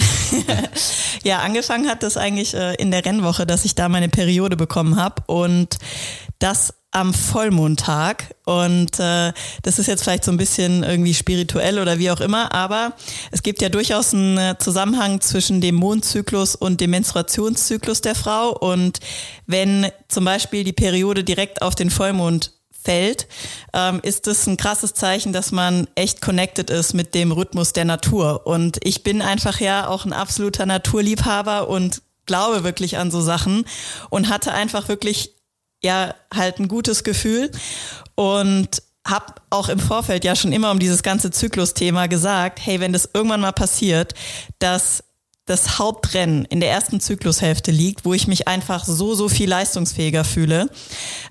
Ja, angefangen hat das eigentlich äh, in der Rennwoche, dass ich da meine Periode bekommen habe und das am Vollmondtag und äh, das ist jetzt vielleicht so ein bisschen irgendwie spirituell oder wie auch immer, aber es gibt ja durchaus einen Zusammenhang zwischen dem Mondzyklus und dem Menstruationszyklus der Frau und wenn zum Beispiel die Periode direkt auf den Vollmond fällt, ähm, ist das ein krasses Zeichen, dass man echt connected ist mit dem Rhythmus der Natur und ich bin einfach ja auch ein absoluter Naturliebhaber und glaube wirklich an so Sachen und hatte einfach wirklich ja halt ein gutes Gefühl und habe auch im Vorfeld ja schon immer um dieses ganze Zyklus-Thema gesagt, hey, wenn das irgendwann mal passiert, dass das Hauptrennen in der ersten Zyklushälfte liegt, wo ich mich einfach so, so viel leistungsfähiger fühle,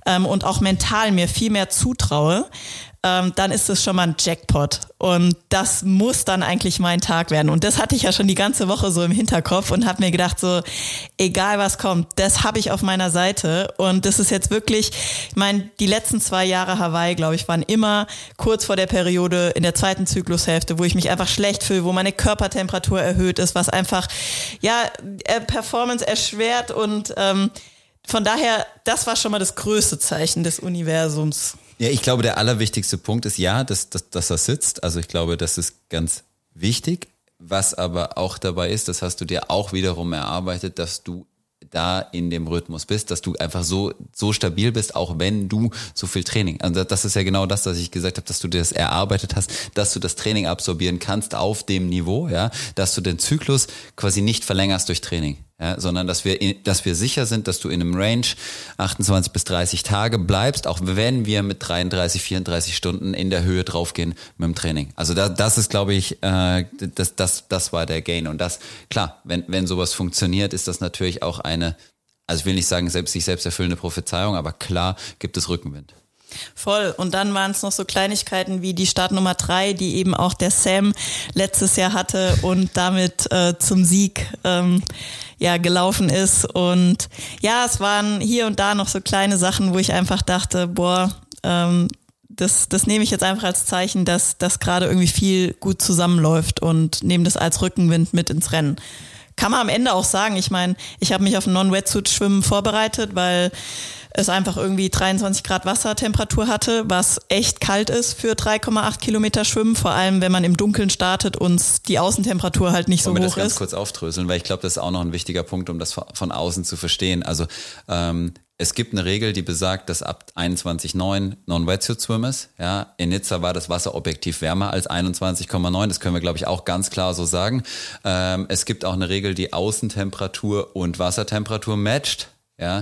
ähm, und auch mental mir viel mehr zutraue, ähm, dann ist es schon mal ein Jackpot. Und das muss dann eigentlich mein Tag werden. Und das hatte ich ja schon die ganze Woche so im Hinterkopf und habe mir gedacht, so egal was kommt, das habe ich auf meiner Seite. Und das ist jetzt wirklich, ich meine, die letzten zwei Jahre Hawaii, glaube ich, waren immer kurz vor der Periode in der zweiten Zyklushälfte, wo ich mich einfach schlecht fühle, wo meine Körpertemperatur erhöht ist, was einfach ja Performance erschwert. Und ähm, von daher, das war schon mal das größte Zeichen des Universums. Ja, ich glaube, der allerwichtigste Punkt ist ja, dass, dass, dass er sitzt. Also ich glaube, das ist ganz wichtig. Was aber auch dabei ist, das hast du dir auch wiederum erarbeitet, dass du da in dem Rhythmus bist, dass du einfach so so stabil bist, auch wenn du so viel Training. Also das ist ja genau das, was ich gesagt habe, dass du dir das erarbeitet hast, dass du das Training absorbieren kannst auf dem Niveau, ja, dass du den Zyklus quasi nicht verlängerst durch Training. Ja, sondern dass wir, dass wir sicher sind, dass du in einem Range achtundzwanzig bis dreißig Tage bleibst, auch wenn wir mit dreiunddreißig, vierunddreißig Stunden in der Höhe draufgehen mit dem Training. Also da, das ist, glaube ich, äh, das, das, das war der Gain. Und das, klar, wenn, wenn sowas funktioniert, ist das natürlich auch eine, also ich will nicht sagen, selbst sich selbst erfüllende Prophezeiung, aber klar gibt es Rückenwind. Voll. Und dann waren es noch so Kleinigkeiten wie die Startnummer drei, die eben auch der Sam letztes Jahr hatte und damit äh, zum Sieg ähm, ja gelaufen ist. Und ja, es waren hier und da noch so kleine Sachen, wo ich einfach dachte, boah, ähm, das, das nehme ich jetzt einfach als Zeichen, dass das gerade irgendwie viel gut zusammenläuft und nehme das als Rückenwind mit ins Rennen. Kann man am Ende auch sagen, ich meine, ich habe mich auf ein Non-Wetsuit-Schwimmen vorbereitet, weil es einfach irgendwie dreiundzwanzig Grad Wassertemperatur hatte, was echt kalt ist für drei Komma acht Kilometer Schwimmen, vor allem wenn man im Dunkeln startet und die Außentemperatur halt nicht so hoch ist. Wollen wir das ganz kurz aufdröseln, weil ich glaube, das ist auch noch ein wichtiger Punkt, um das von außen zu verstehen. Also ähm, es gibt eine Regel, die besagt, dass ab einundzwanzig Komma neun Non-Wetsuit-Swim ist. Ja, in Nizza war das Wasser objektiv wärmer als einundzwanzig Komma neun. Das können wir, glaube ich, auch ganz klar so sagen. Ähm, es gibt auch eine Regel, die Außentemperatur und Wassertemperatur matcht. Ja,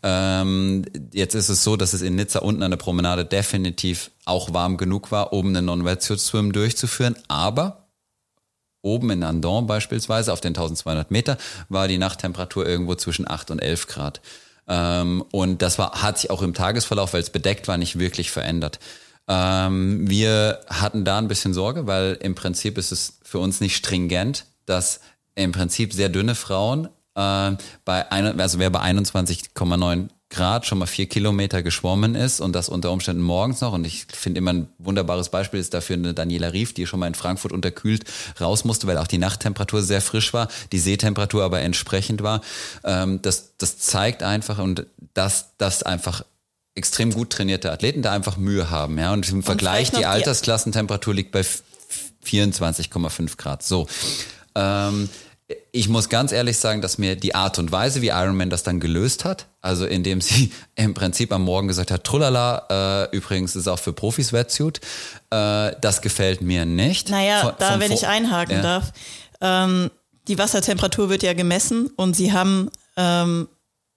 ähm, jetzt ist es so, dass es in Nizza unten an der Promenade definitiv auch warm genug war, oben einen Non-Wetsuit-Swim durchzuführen, aber oben in Andon beispielsweise auf den eintausendzweihundert Meter war die Nachttemperatur irgendwo zwischen acht und elf Grad. Ähm, und das war, hat sich auch im Tagesverlauf, weil es bedeckt war, nicht wirklich verändert. Ähm, wir hatten da ein bisschen Sorge, weil im Prinzip ist es für uns nicht stringent, dass im Prinzip sehr dünne Frauen äh, bei ein, also wer bei einundzwanzig Komma neun Grad schon mal vier Kilometer geschwommen ist und das unter Umständen morgens noch, und ich finde immer ein wunderbares Beispiel ist dafür eine Daniela Rief, die schon mal in Frankfurt unterkühlt raus musste, weil auch die Nachttemperatur sehr frisch war, die Seetemperatur aber entsprechend war. Ähm, das, das zeigt einfach, und dass das einfach extrem gut trainierte Athleten da einfach Mühe haben. Ja, und im Vergleich, die Altersklassentemperatur liegt bei vierundzwanzig Komma fünf Grad. So, ähm, ich muss ganz ehrlich sagen, dass mir die Art und Weise, wie Ironman das dann gelöst hat, also indem sie im Prinzip am Morgen gesagt hat, trullala, äh, übrigens ist auch für Profis Wetsuit, äh, das gefällt mir nicht. Naja, von, da wenn Vor- ich einhaken ja. darf, ähm, die Wassertemperatur wird ja gemessen und sie haben ähm,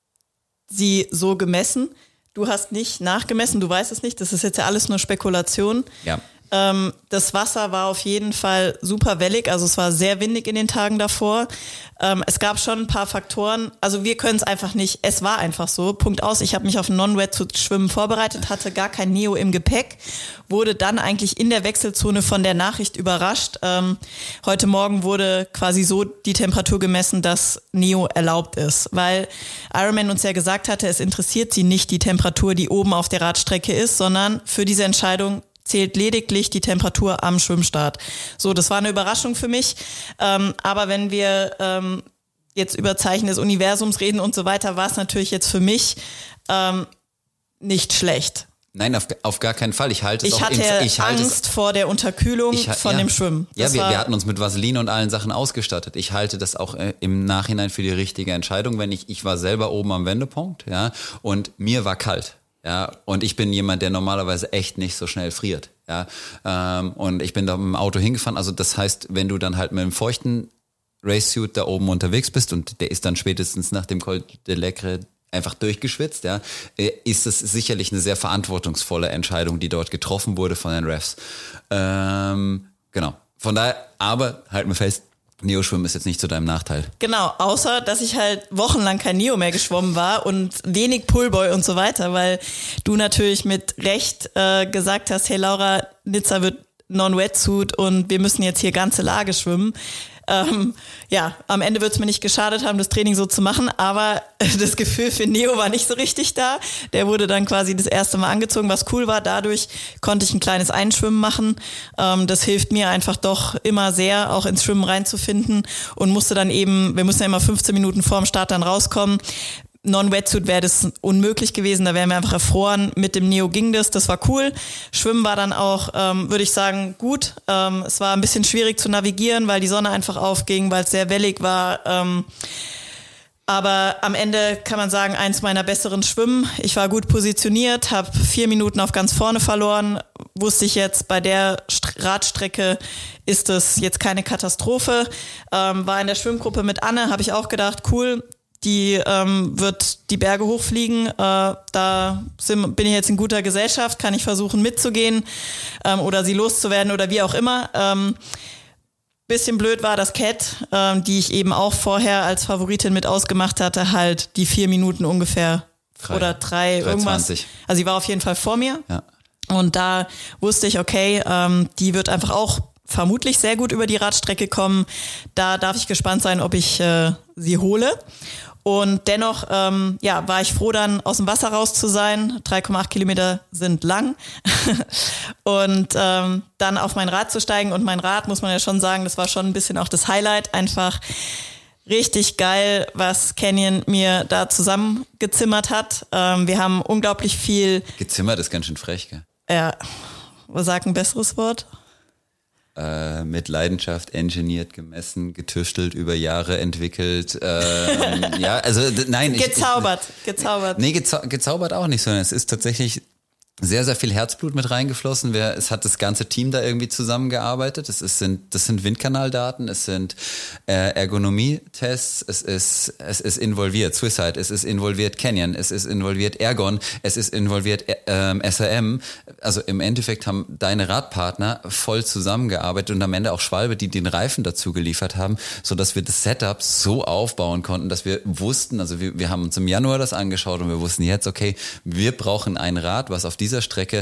sie so gemessen. Du hast nicht nachgemessen, du weißt es nicht, das ist jetzt ja alles nur Spekulation. Ja. Ähm, das Wasser war auf jeden Fall super wellig, also es war sehr windig in den Tagen davor. Ähm, es gab schon ein paar Faktoren, also wir können es einfach nicht, es war einfach so, Punkt aus. Ich habe mich auf ein Non-Wetsuit-Schwimmen vorbereitet, hatte gar kein Neo im Gepäck, wurde dann eigentlich in der Wechselzone von der Nachricht überrascht. Ähm, heute Morgen wurde quasi so die Temperatur gemessen, dass Neo erlaubt ist, weil Ironman uns ja gesagt hatte, es interessiert sie nicht die Temperatur, die oben auf der Radstrecke ist, sondern für diese Entscheidung zählt lediglich die Temperatur am Schwimmstart. So, das war eine Überraschung für mich. Ähm, aber wenn wir ähm, jetzt über Zeichen des Universums reden und so weiter, war es natürlich jetzt für mich ähm, nicht schlecht. Nein, auf, auf gar keinen Fall. Ich halte es ich auch hatte im, ich halte Angst es, vor der Unterkühlung ich, von ja. dem Schwimmen. Das ja, wir, war, wir hatten uns mit Vaseline und allen Sachen ausgestattet. Ich halte das auch äh, im Nachhinein für die richtige Entscheidung, wenn ich, ich war selber oben am Wendepunkt, ja, und mir war kalt. Ja, und ich bin jemand, der normalerweise echt nicht so schnell friert. Ja, ähm, und ich bin da mit dem Auto hingefahren. Also das heißt, wenn du dann halt mit einem feuchten Racesuit da oben unterwegs bist und der ist dann spätestens nach dem Col de Lecre einfach durchgeschwitzt, ja, ist es sicherlich eine sehr verantwortungsvolle Entscheidung, die dort getroffen wurde von den Refs. Ähm, genau. Von daher, aber halten wir fest, Neo-Schwimmen ist jetzt nicht zu deinem Nachteil. Genau, außer, dass ich halt wochenlang kein Neo mehr geschwommen war und wenig Pullboy und so weiter, weil du natürlich mit Recht äh, gesagt hast, hey Laura, Nizza wird Non-Wetsuit und wir müssen jetzt hier ganze Lage schwimmen. Ähm, ja, am Ende wird es mir nicht geschadet haben, das Training so zu machen, aber das Gefühl für Neo war nicht so richtig da. Der wurde dann quasi das erste Mal angezogen, was cool war. Dadurch konnte ich ein kleines Einschwimmen machen. Ähm, das hilft mir einfach doch immer sehr, auch ins Schwimmen reinzufinden und musste dann eben, wir mussten ja immer fünfzehn Minuten vorm Start dann rauskommen. Non-Wetsuit wäre das unmöglich gewesen, da wären wir einfach erfroren. Mit dem Neo ging das, das war cool. Schwimmen war dann auch, ähm, würde ich sagen, gut. Ähm, es war ein bisschen schwierig zu navigieren, weil die Sonne einfach aufging, weil es sehr wellig war. Ähm, aber am Ende kann man sagen, eins meiner besseren Schwimmen. Ich war gut positioniert, habe vier Minuten auf ganz vorne verloren. Wusste ich jetzt, bei der St- Radstrecke ist das jetzt keine Katastrophe. Ähm, war in der Schwimmgruppe mit Anne, habe ich auch gedacht, cool, die ähm, wird die Berge hochfliegen. Äh, da sind, bin ich jetzt in guter Gesellschaft, kann ich versuchen mitzugehen ähm, oder sie loszuwerden oder wie auch immer. Ähm, bisschen blöd war, dass Cat, ähm, die ich eben auch vorher als Favoritin mit ausgemacht hatte, halt die vier Minuten ungefähr drei, oder drei, drei irgendwas. zwanzig. Also sie war auf jeden Fall vor mir. Ja. Und da wusste ich, okay, ähm, die wird einfach auch vermutlich sehr gut über die Radstrecke kommen. Da darf ich gespannt sein, ob ich äh, sie hole. Und dennoch ähm, ja, war ich froh, dann aus dem Wasser raus zu sein. drei Komma acht Kilometer sind lang. und ähm, dann auf mein Rad zu steigen. Und mein Rad, muss man ja schon sagen, das war schon ein bisschen auch das Highlight. Einfach richtig geil, was Canyon mir da zusammengezimmert hat. Ähm, wir haben unglaublich viel... Gezimmert ist ganz schön frech, gell? Ja, sag ein besseres Wort. Äh, mit Leidenschaft engineert, gemessen, getüftelt, über Jahre entwickelt. Ähm, ja, also d- nein. Gezaubert, ich, gezaubert. Nee, gezau- gezaubert auch nicht, sondern es ist tatsächlich sehr, sehr viel Herzblut mit reingeflossen. Wir, es hat das ganze Team da irgendwie zusammengearbeitet. Es ist, sind, das sind Windkanaldaten, es sind äh, Ergonomie-Tests, es ist, es ist involviert Suicide, es ist involviert Canyon, es ist involviert Ergon, es ist involviert ähm, S R M. Also im Endeffekt haben deine Radpartner voll zusammengearbeitet und am Ende auch Schwalbe, die den Reifen dazu geliefert haben, sodass wir das Setup so aufbauen konnten, dass wir wussten, also wir, wir haben uns im Januar das angeschaut und wir wussten jetzt, okay, wir brauchen ein Rad, was auf diese dieser Strecke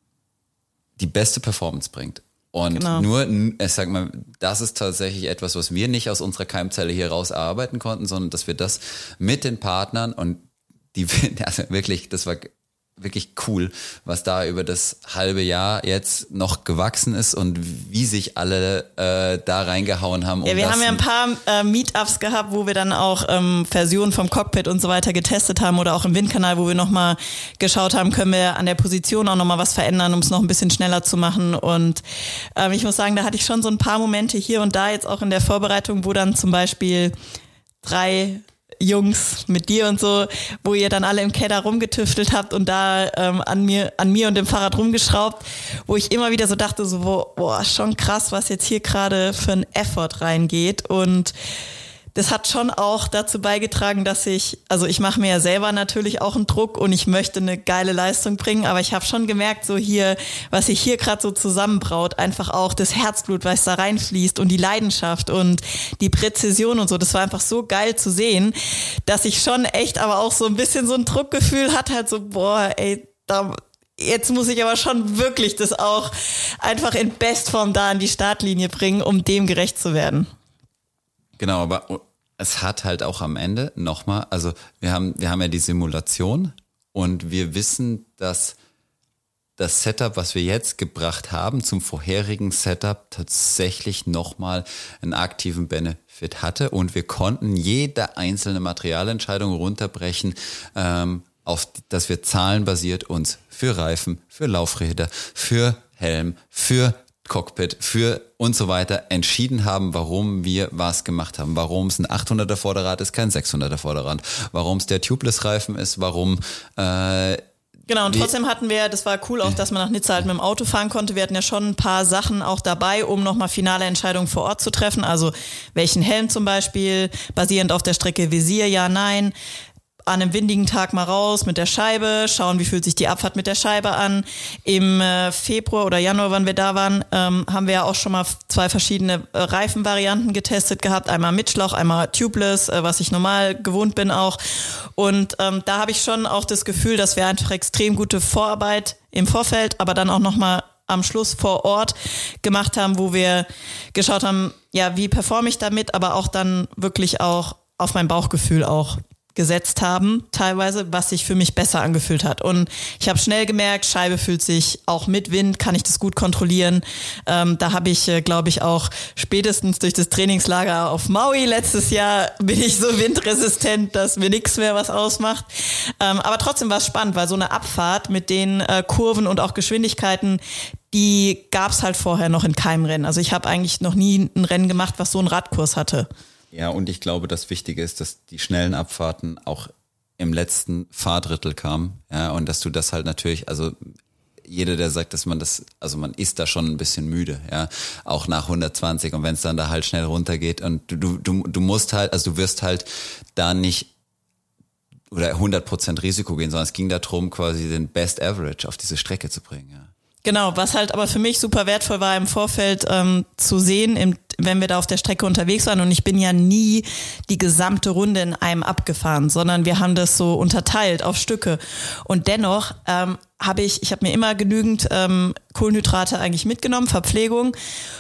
die beste Performance bringt. Und genau. nur, ich sag mal, das ist tatsächlich etwas, was wir nicht aus unserer Keimzelle hier raus erarbeiten konnten, sondern dass wir das mit den Partnern und die, also wirklich, das war wirklich cool, was da über das halbe Jahr jetzt noch gewachsen ist und wie sich alle äh, da reingehauen haben. Um ja, wir das haben ja ein paar äh, Meetups gehabt, wo wir dann auch ähm, Versionen vom Cockpit und so weiter getestet haben oder auch im Windkanal, wo wir nochmal geschaut haben, können wir an der Position auch nochmal was verändern, um es noch ein bisschen schneller zu machen. Und ähm, ich muss sagen, da hatte ich schon so ein paar Momente hier und da jetzt auch in der Vorbereitung, wo dann zum Beispiel drei Jungs mit dir und so, wo ihr dann alle im Keller rumgetüftelt habt und da ähm, an mir an mir und dem Fahrrad rumgeschraubt, wo ich immer wieder so dachte, so boah, schon krass, was jetzt hier gerade für ein Effort reingeht. Und das hat schon auch dazu beigetragen, dass ich, also ich mache mir ja selber natürlich auch einen Druck und ich möchte eine geile Leistung bringen, aber ich habe schon gemerkt, so hier, was sich hier gerade so zusammenbraut, einfach auch das Herzblut, was da reinfließt und die Leidenschaft und die Präzision und so, das war einfach so geil zu sehen, dass ich schon echt aber auch so ein bisschen so ein Druckgefühl hatte, halt so, boah, ey, da... Jetzt muss ich aber schon wirklich das auch einfach in Bestform da an die Startlinie bringen, um dem gerecht zu werden. Genau, aber es hat halt auch am Ende nochmal, also wir haben, wir haben ja die Simulation und wir wissen, dass das Setup, was wir jetzt gebracht haben zum vorherigen Setup, tatsächlich nochmal einen aktiven Benefit hatte und wir konnten jede einzelne Materialentscheidung runterbrechen, ähm, auf dass wir zahlenbasiert uns für Reifen, für Laufräder, für Helm, für Cockpit, für und so weiter entschieden haben, warum wir was gemacht haben. Warum es ein achthunderter Vorderrad ist, kein sechshunderter Vorderrad. Warum es der Tubeless-Reifen ist, warum... Äh, Genau, und trotzdem hatten wir, das war cool auch, dass man nach Nizza halt mit dem Auto fahren konnte. Wir hatten ja schon ein paar Sachen auch dabei, um nochmal finale Entscheidungen vor Ort zu treffen. Also welchen Helm zum Beispiel, basierend auf der Strecke Visier, ja, nein. an einem windigen Tag mal raus mit der Scheibe, schauen, wie fühlt sich die Abfahrt mit der Scheibe an. Im äh, Februar oder Januar, wann wir da waren, ähm, haben wir ja auch schon mal zwei verschiedene äh, Reifenvarianten getestet gehabt. Einmal mit Schlauch, einmal tubeless, äh, was ich normal gewohnt bin auch. Und ähm, da habe ich schon auch das Gefühl, dass wir einfach extrem gute Vorarbeit im Vorfeld, aber dann auch nochmal am Schluss vor Ort gemacht haben, wo wir geschaut haben, ja, wie performe ich damit, aber auch dann wirklich auch auf mein Bauchgefühl auch gesetzt haben, teilweise, was sich für mich besser angefühlt hat. Und ich habe schnell gemerkt, Scheibe fühlt sich auch mit Wind, kann ich das gut kontrollieren. Ähm, da habe ich, äh, glaube ich, auch spätestens durch das Trainingslager auf Maui letztes Jahr bin ich so windresistent, dass mir nichts mehr was ausmacht. Ähm, aber trotzdem war es spannend, weil so eine Abfahrt mit den äh, Kurven und auch Geschwindigkeiten, die gab es halt vorher noch in keinem Rennen. Also ich habe eigentlich noch nie ein Rennen gemacht, was so einen Radkurs hatte. Ja, und ich glaube, das Wichtige ist, dass die schnellen Abfahrten auch im letzten Fahrdrittel kamen. Ja, und dass du das halt natürlich, also jeder, der sagt, dass man das, also man ist da schon ein bisschen müde, ja, auch nach hundertzwanzig, und wenn es dann da halt schnell runtergeht und du, du, du musst halt, also du wirst halt da nicht oder hundert Prozent Risiko gehen, sondern es ging darum, quasi den Best Average auf diese Strecke zu bringen, ja. Genau, was halt aber für mich super wertvoll war im Vorfeld ähm, zu sehen, im, wenn wir da auf der Strecke unterwegs waren, und ich bin ja nie die gesamte Runde in einem abgefahren, sondern wir haben das so unterteilt auf Stücke, und dennoch ähm, habe ich, ich habe mir immer genügend ähm, Kohlenhydrate eigentlich mitgenommen, Verpflegung,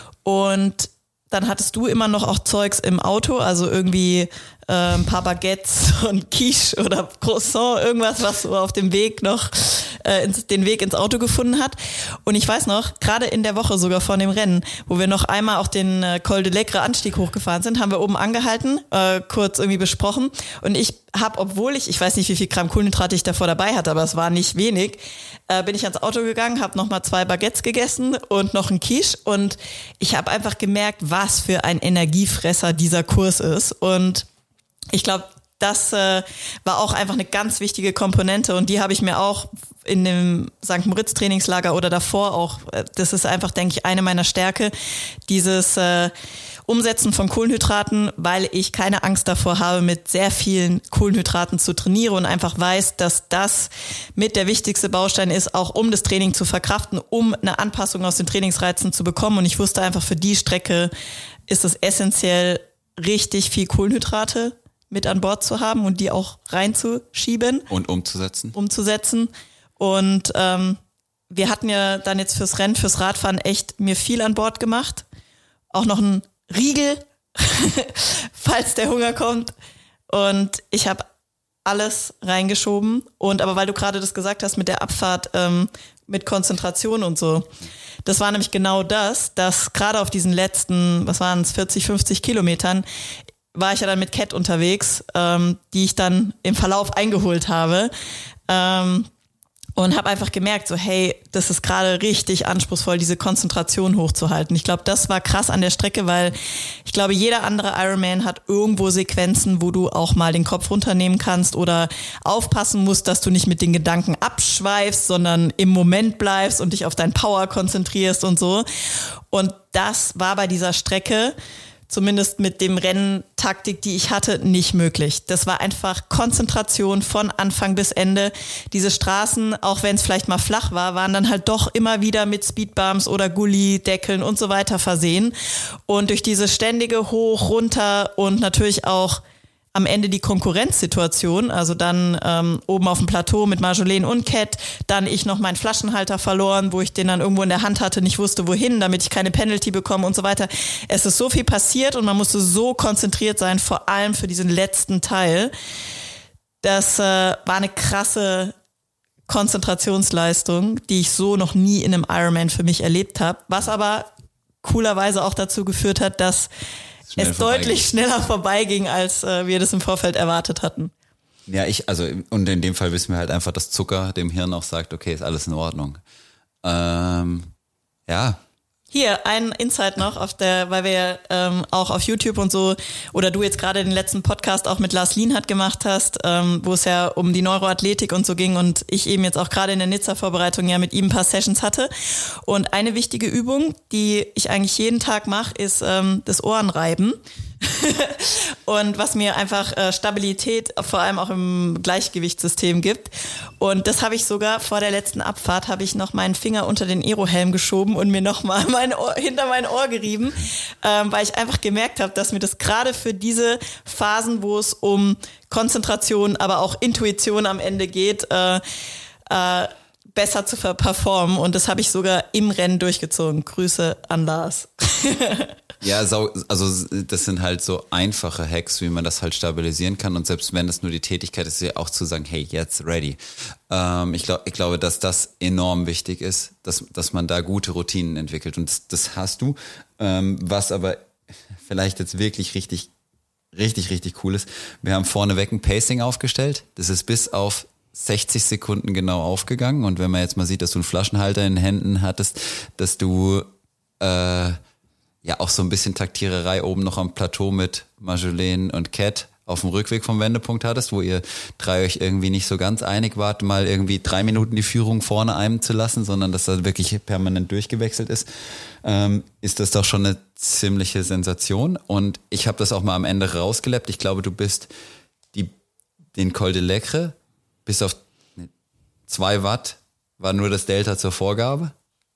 und dann hattest du immer noch auch Zeugs im Auto, also irgendwie äh, ein paar Baguettes und Quiche oder Croissant, irgendwas, was so auf dem Weg noch äh, ins, den Weg ins Auto gefunden hat. Und ich weiß noch, gerade in der Woche sogar vor dem Rennen, wo wir noch einmal auch den äh, Col de l'Aigre Anstieg hochgefahren sind, haben wir oben angehalten, äh, kurz irgendwie besprochen. Und ich habe, obwohl ich, ich weiß nicht, wie viel Gramm Kohlenhydrate ich davor dabei hatte, aber es war nicht wenig, äh, bin ich ans Auto gegangen, habe nochmal zwei Baguettes gegessen und noch ein Quiche. Und ich habe einfach gemerkt, was für ein Energiefresser dieser Kurs ist. Und ich glaube, das äh, war auch einfach eine ganz wichtige Komponente, und die habe ich mir auch in dem Sankt Moritz Trainingslager oder davor auch, äh, das ist einfach, denke ich, eine meiner Stärke, dieses äh, Umsetzen von Kohlenhydraten, weil ich keine Angst davor habe, mit sehr vielen Kohlenhydraten zu trainieren und einfach weiß, dass das mit der wichtigste Baustein ist, auch um das Training zu verkraften, um eine Anpassung aus den Trainingsreizen zu bekommen. Und ich wusste einfach, für die Strecke ist es essentiell, richtig viel Kohlenhydrate mit an Bord zu haben und die auch reinzuschieben. Und umzusetzen. Umzusetzen. Und ähm, wir hatten ja dann jetzt fürs Rennen, fürs Radfahren echt mir viel an Bord gemacht. Auch noch ein Riegel, falls der Hunger kommt. Und ich habe alles reingeschoben. Und aber weil du gerade das gesagt hast mit der Abfahrt, ähm, mit Konzentration und so. Das war nämlich genau das, dass gerade auf diesen letzten, was waren es, vierzig, fünfzig Kilometern, war ich ja dann mit Cat unterwegs, ähm, die ich dann im Verlauf eingeholt habe. Ähm, und habe einfach gemerkt, so hey, das ist gerade richtig anspruchsvoll, diese Konzentration hochzuhalten. Ich glaube, das war krass an der Strecke, weil ich glaube, jeder andere Ironman hat irgendwo Sequenzen, wo du auch mal den Kopf runternehmen kannst oder aufpassen musst, dass du nicht mit den Gedanken abschweifst, sondern im Moment bleibst und dich auf dein Power konzentrierst und so. Und das war bei dieser Strecke, zumindest mit dem Renntaktik, die ich hatte, nicht möglich. Das war einfach Konzentration von Anfang bis Ende. Diese Straßen, auch wenn es vielleicht mal flach war, waren dann halt doch immer wieder mit Speedbumps oder Gullideckeln und so weiter versehen. Und durch diese ständige Hoch, Runter und natürlich auch am Ende die Konkurrenzsituation, also dann ähm, oben auf dem Plateau mit Marjolaine und Cat, dann ich noch meinen Flaschenhalter verloren, wo ich den dann irgendwo in der Hand hatte, nicht wusste wohin, damit ich keine Penalty bekomme und so weiter. Es ist so viel passiert und man musste so konzentriert sein, vor allem für diesen letzten Teil. Das äh, war eine krasse Konzentrationsleistung, die ich so noch nie in einem Ironman für mich erlebt habe, was aber coolerweise auch dazu geführt hat, dass Schnell es deutlich schneller vorbeiging, als äh, wir das im Vorfeld erwartet hatten. Ja, ich, also, und in dem Fall wissen wir halt einfach, dass Zucker dem Hirn auch sagt, okay, ist alles in Ordnung. Ähm, ja. Hier, ein Insight noch, auf der, weil wir ähm, auch auf YouTube und so, oder du jetzt gerade den letzten Podcast auch mit Lars Lienhardt gemacht hast, ähm, wo es ja um die Neuroathletik und so ging und ich eben jetzt auch gerade in der Nizza-Vorbereitung ja mit ihm ein paar Sessions hatte. Und eine wichtige Übung, die ich eigentlich jeden Tag mache, ist ähm, das Ohrenreiben. und was mir einfach äh, Stabilität vor allem auch im Gleichgewichtssystem gibt. Und das habe ich sogar vor der letzten Abfahrt, habe ich noch meinen Finger unter den Aerohelm geschoben und mir nochmal mein Ohr, hinter mein Ohr gerieben, ähm, weil ich einfach gemerkt habe, dass mir das gerade für diese Phasen, wo es um Konzentration, aber auch Intuition am Ende geht, äh, äh, besser zu performen. Und das habe ich sogar im Rennen durchgezogen. Grüße an Lars. Ja, also das sind halt so einfache Hacks, wie man das halt stabilisieren kann. Und selbst wenn das nur die Tätigkeit ist, ja auch zu sagen, hey, jetzt ready. Ähm, ich, glaub, ich glaube, dass das enorm wichtig ist, dass, dass man da gute Routinen entwickelt. Und das, das hast du. Ähm, was aber vielleicht jetzt wirklich richtig, richtig, richtig cool ist. Wir haben vorneweg ein Pacing aufgestellt. Das ist bis auf sechzig Sekunden genau aufgegangen. Und wenn man jetzt mal sieht, dass du einen Flaschenhalter in den Händen hattest, dass du äh, ja auch so ein bisschen Taktiererei oben noch am Plateau mit Marjolaine und Cat auf dem Rückweg vom Wendepunkt hattest, wo ihr drei euch irgendwie nicht so ganz einig wart, mal irgendwie drei Minuten die Führung vorne einem zu lassen, sondern dass das wirklich permanent durchgewechselt ist, ähm, ist das doch schon eine ziemliche Sensation. Und ich habe das auch mal am Ende rausgeleppt. Ich glaube, du bist die, den Col de Lecre bis auf zwei Watt war nur das Delta zur Vorgabe.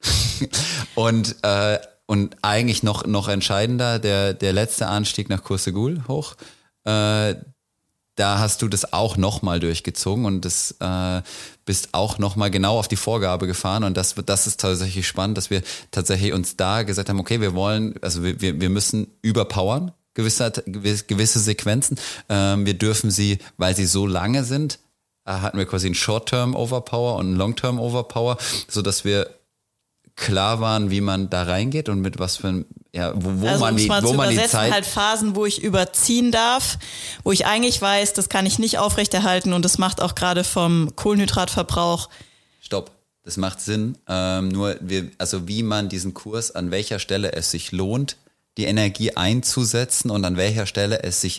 und äh, Und eigentlich noch noch entscheidender, der der letzte Anstieg nach Coursegoule hoch, äh, da hast du das auch nochmal durchgezogen und das äh, bist auch nochmal genau auf die Vorgabe gefahren und das das ist tatsächlich spannend, dass wir tatsächlich uns da gesagt haben, okay, wir wollen, also wir wir müssen überpowern, gewisse gewisse Sequenzen, ähm, wir dürfen sie, weil sie so lange sind, äh, hatten wir quasi einen Short-Term Overpower und einen Long-Term Overpower, so dass wir klar waren, wie man da reingeht und mit was für ein, ja, wo, wo also, man die, wo man die Zeit halt Phasen, wo ich überziehen darf, wo ich eigentlich weiß, das kann ich nicht aufrechterhalten und das macht auch gerade vom Kohlenhydratverbrauch. Stopp, das macht Sinn. Ähm, nur wir, also wie man diesen Kurs, an welcher Stelle es sich lohnt, die Energie einzusetzen und an welcher Stelle es sich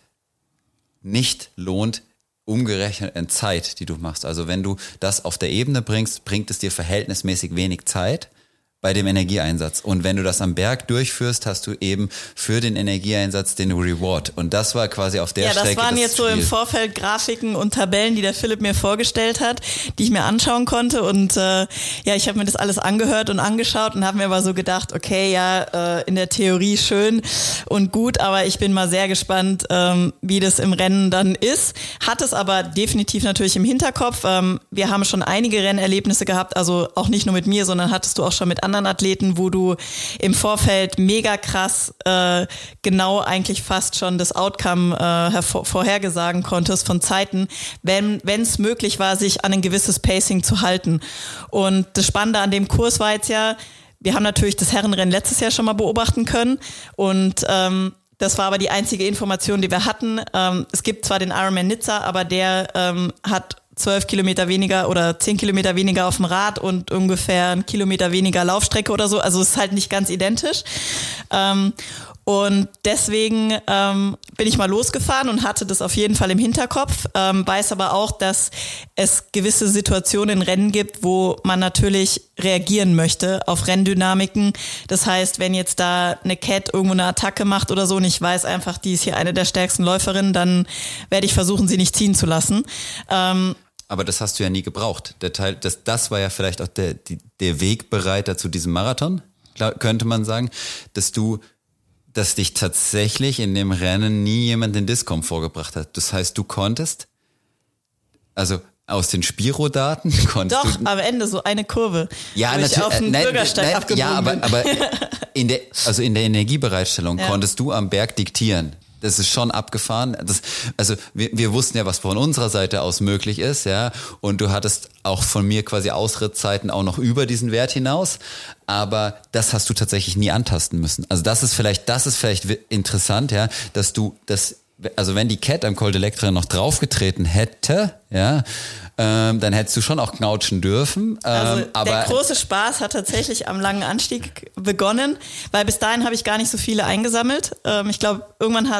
nicht lohnt, umgerechnet in Zeit, die du machst. Also wenn du das auf der Ebene bringst, bringt es dir verhältnismäßig wenig Zeit bei dem Energieeinsatz. Und wenn du das am Berg durchführst, hast du eben für den Energieeinsatz den Reward. Und das war quasi auf der Strecke. Ja, das waren jetzt so im Vorfeld Grafiken und Tabellen, die der Philipp mir vorgestellt hat, die ich mir anschauen konnte. Und äh, ja, ich habe mir das alles angehört und angeschaut und habe mir aber so gedacht, okay, ja, äh, in der Theorie schön und gut, aber ich bin mal sehr gespannt, ähm, wie das im Rennen dann ist. Hat es aber definitiv natürlich im Hinterkopf. Ähm, wir haben schon einige Rennerlebnisse gehabt, also auch nicht nur mit mir, sondern hattest du auch schon mit anderen Athleten, wo du im Vorfeld mega krass äh, genau eigentlich fast schon das Outcome äh, hervor- vorhergesagen konntest von Zeiten, wenn wenn es möglich war, sich an ein gewisses Pacing zu halten. Und das Spannende an dem Kurs war jetzt ja, wir haben natürlich das Herrenrennen letztes Jahr schon mal beobachten können und ähm, das war aber die einzige Information, die wir hatten. Ähm, es gibt zwar den Ironman Nizza, aber der ähm, hat zwölf Kilometer weniger oder zehn Kilometer weniger auf dem Rad und ungefähr einen Kilometer weniger Laufstrecke oder so. Also es ist halt nicht ganz identisch. Ähm, und deswegen ähm, bin ich mal losgefahren und hatte das auf jeden Fall im Hinterkopf, ähm, weiß aber auch, dass es gewisse Situationen in Rennen gibt, wo man natürlich reagieren möchte auf Renndynamiken. Das heißt, wenn jetzt da eine Cat irgendwo eine Attacke macht oder so und ich weiß einfach, die ist hier eine der stärksten Läuferinnen, dann werde ich versuchen, sie nicht ziehen zu lassen. Ähm, Aber das hast du ja nie gebraucht. Der Teil, das, das war ja vielleicht auch der, die, der Wegbereiter zu diesem Marathon, könnte man sagen, dass du, dass dich tatsächlich in dem Rennen nie jemand den Discom vorgebracht hat. Das heißt, du konntest, also aus den Spiro-Daten konntest Doch, du... am Ende so eine Kurve, ja, wo ich auf den nein, Bürgersteig nein, abgebogen ja, aber, bin. aber in der, also in der Energiebereitstellung Ja. konntest du am Berg diktieren. Das ist schon abgefahren. Das, also wir, wir wussten ja, was von unserer Seite aus möglich ist, ja. Und du hattest auch von mir quasi Ausrittzeiten auch noch über diesen Wert hinaus. Aber das hast du tatsächlich nie antasten müssen. Also das ist vielleicht, das ist vielleicht interessant, ja, dass du das, also wenn die Cat am Col de Lectre noch draufgetreten hätte, ja, ähm, dann hättest du schon auch knautschen dürfen. Ähm, Also aber der große Spaß hat tatsächlich am langen Anstieg begonnen, weil bis dahin habe ich gar nicht so viele eingesammelt. Ähm, ich glaube, irgendwann hat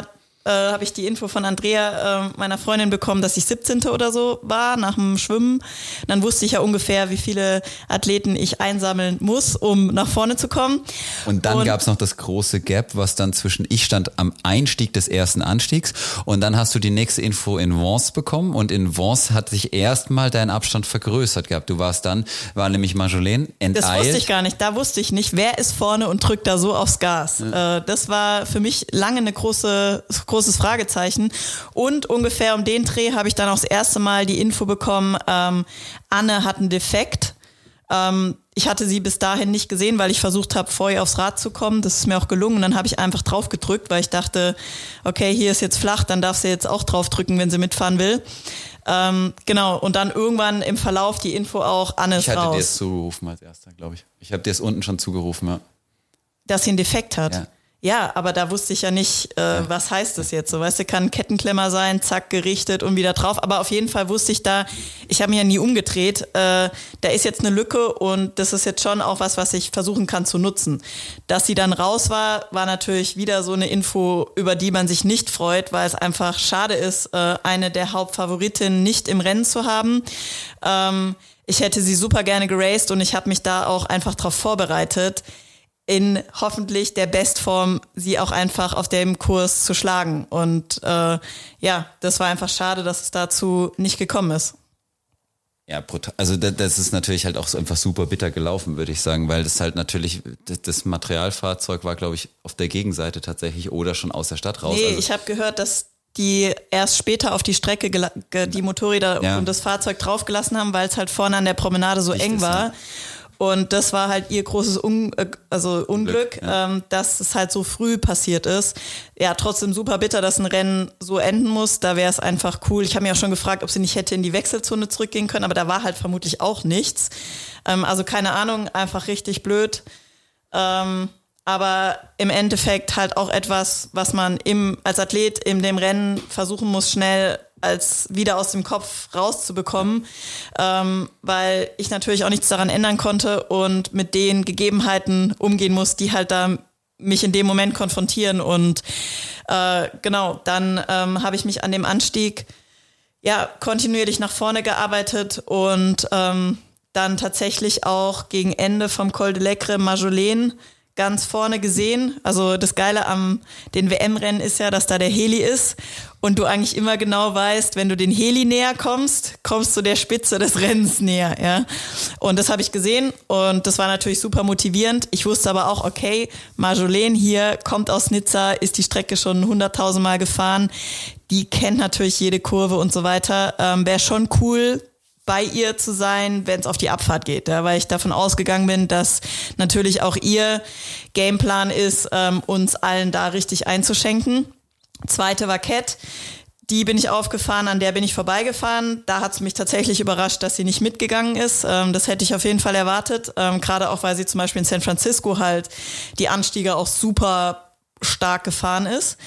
äh, habe ich die Info von Andrea, äh, meiner Freundin, bekommen, dass ich siebzehnte oder so war nach dem Schwimmen. Dann wusste ich ja ungefähr, wie viele Athleten ich einsammeln muss, um nach vorne zu kommen. Und dann gab es noch das große Gap, was dann zwischen, ich stand am Einstieg des ersten Anstiegs und dann hast du die nächste Info in Vence bekommen und in Vence hat sich erstmal dein Abstand vergrößert gehabt. Du warst dann, war nämlich Marjolaine enteilt. Das wusste ich gar nicht, da wusste ich nicht, wer ist vorne und drückt da so aufs Gas. Ja. Äh, das war für mich lange eine große, großes Fragezeichen und ungefähr um den Dreh habe ich dann auch das erste Mal die Info bekommen, ähm, Anne hat einen Defekt. Ähm, ich hatte sie bis dahin nicht gesehen, weil ich versucht habe, vorher aufs Rad zu kommen. Das ist mir auch gelungen. Und dann habe ich einfach drauf gedrückt, weil ich dachte, okay, hier ist jetzt flach, dann darf sie jetzt auch drauf drücken, wenn sie mitfahren will. Ähm, genau, und dann irgendwann im Verlauf die Info auch, Anne ist raus. Ich hatte dir es zugerufen als erster, glaube ich. Ich habe dir es unten schon zugerufen, ja. Dass sie einen Defekt hat? Ja. Ja, aber da wusste ich ja nicht, äh, ja. was heißt das jetzt so, weißt du, kann ein Kettenklemmer sein, zack, gerichtet und wieder drauf, aber auf jeden Fall wusste ich da, ich habe mich ja nie umgedreht, äh, da ist jetzt eine Lücke und das ist jetzt schon auch was, was ich versuchen kann zu nutzen. Dass sie dann raus war, war natürlich wieder so eine Info, über die man sich nicht freut, weil es einfach schade ist, äh, eine der Hauptfavoritinnen nicht im Rennen zu haben. Ähm, ich hätte sie super gerne geraced und ich habe mich da auch einfach drauf vorbereitet, in hoffentlich der Bestform sie auch einfach auf dem Kurs zu schlagen. Und äh, ja, das war einfach schade, dass es dazu nicht gekommen ist. Ja, brutal. Also das ist natürlich halt auch so einfach super bitter gelaufen, würde ich sagen, weil das halt natürlich, das Materialfahrzeug war, glaube ich, auf der Gegenseite tatsächlich oder schon aus der Stadt raus. Nee, also ich habe gehört, dass die erst später auf die Strecke gela- die Motorräder ja. und das Fahrzeug draufgelassen haben, weil es halt vorne an der Promenade so Richtig eng war. Ja. Und das war halt ihr großes Un- also Unglück, Glück, ja. ähm, dass es halt so früh passiert ist. Ja, trotzdem super bitter, dass ein Rennen so enden muss. Da wäre es einfach cool. Ich habe mich auch schon gefragt, ob sie nicht hätte in die Wechselzone zurückgehen können, aber da war halt vermutlich auch nichts. Ähm, also keine Ahnung, einfach richtig blöd. Ähm, aber im Endeffekt halt auch etwas, was man im, als Athlet in dem Rennen versuchen muss, schnell als wieder aus dem Kopf rauszubekommen, ähm, weil ich natürlich auch nichts daran ändern konnte und mit den Gegebenheiten umgehen muss, die halt da mich in dem Moment konfrontieren. Und äh, genau, dann ähm, habe ich mich an dem Anstieg ja kontinuierlich nach vorne gearbeitet und ähm, dann tatsächlich auch gegen Ende vom Col de Lecre Marjolaine ganz vorne gesehen. Also das Geile am den W M-Rennen ist ja, dass da der Heli ist und du eigentlich immer genau weißt, wenn du den Heli näher kommst, kommst du der Spitze des Rennens näher. Ja. Und das habe ich gesehen und das war natürlich super motivierend. Ich wusste aber auch, okay, Marjolaine hier kommt aus Nizza, ist die Strecke schon hunderttausend Mal gefahren. Die kennt natürlich jede Kurve und so weiter. Ähm, wäre schon cool, bei ihr zu sein, wenn es auf die Abfahrt geht, ja, weil ich davon ausgegangen bin, dass natürlich auch ihr Gameplan ist, ähm, uns allen da richtig einzuschenken. Zweite war Cat, die bin ich aufgefahren, an der bin ich vorbeigefahren. Da hat es mich tatsächlich überrascht, dass sie nicht mitgegangen ist. Ähm, das hätte ich auf jeden Fall erwartet, ähm, gerade auch, weil sie zum Beispiel in San Francisco halt die Anstiege auch super stark gefahren ist.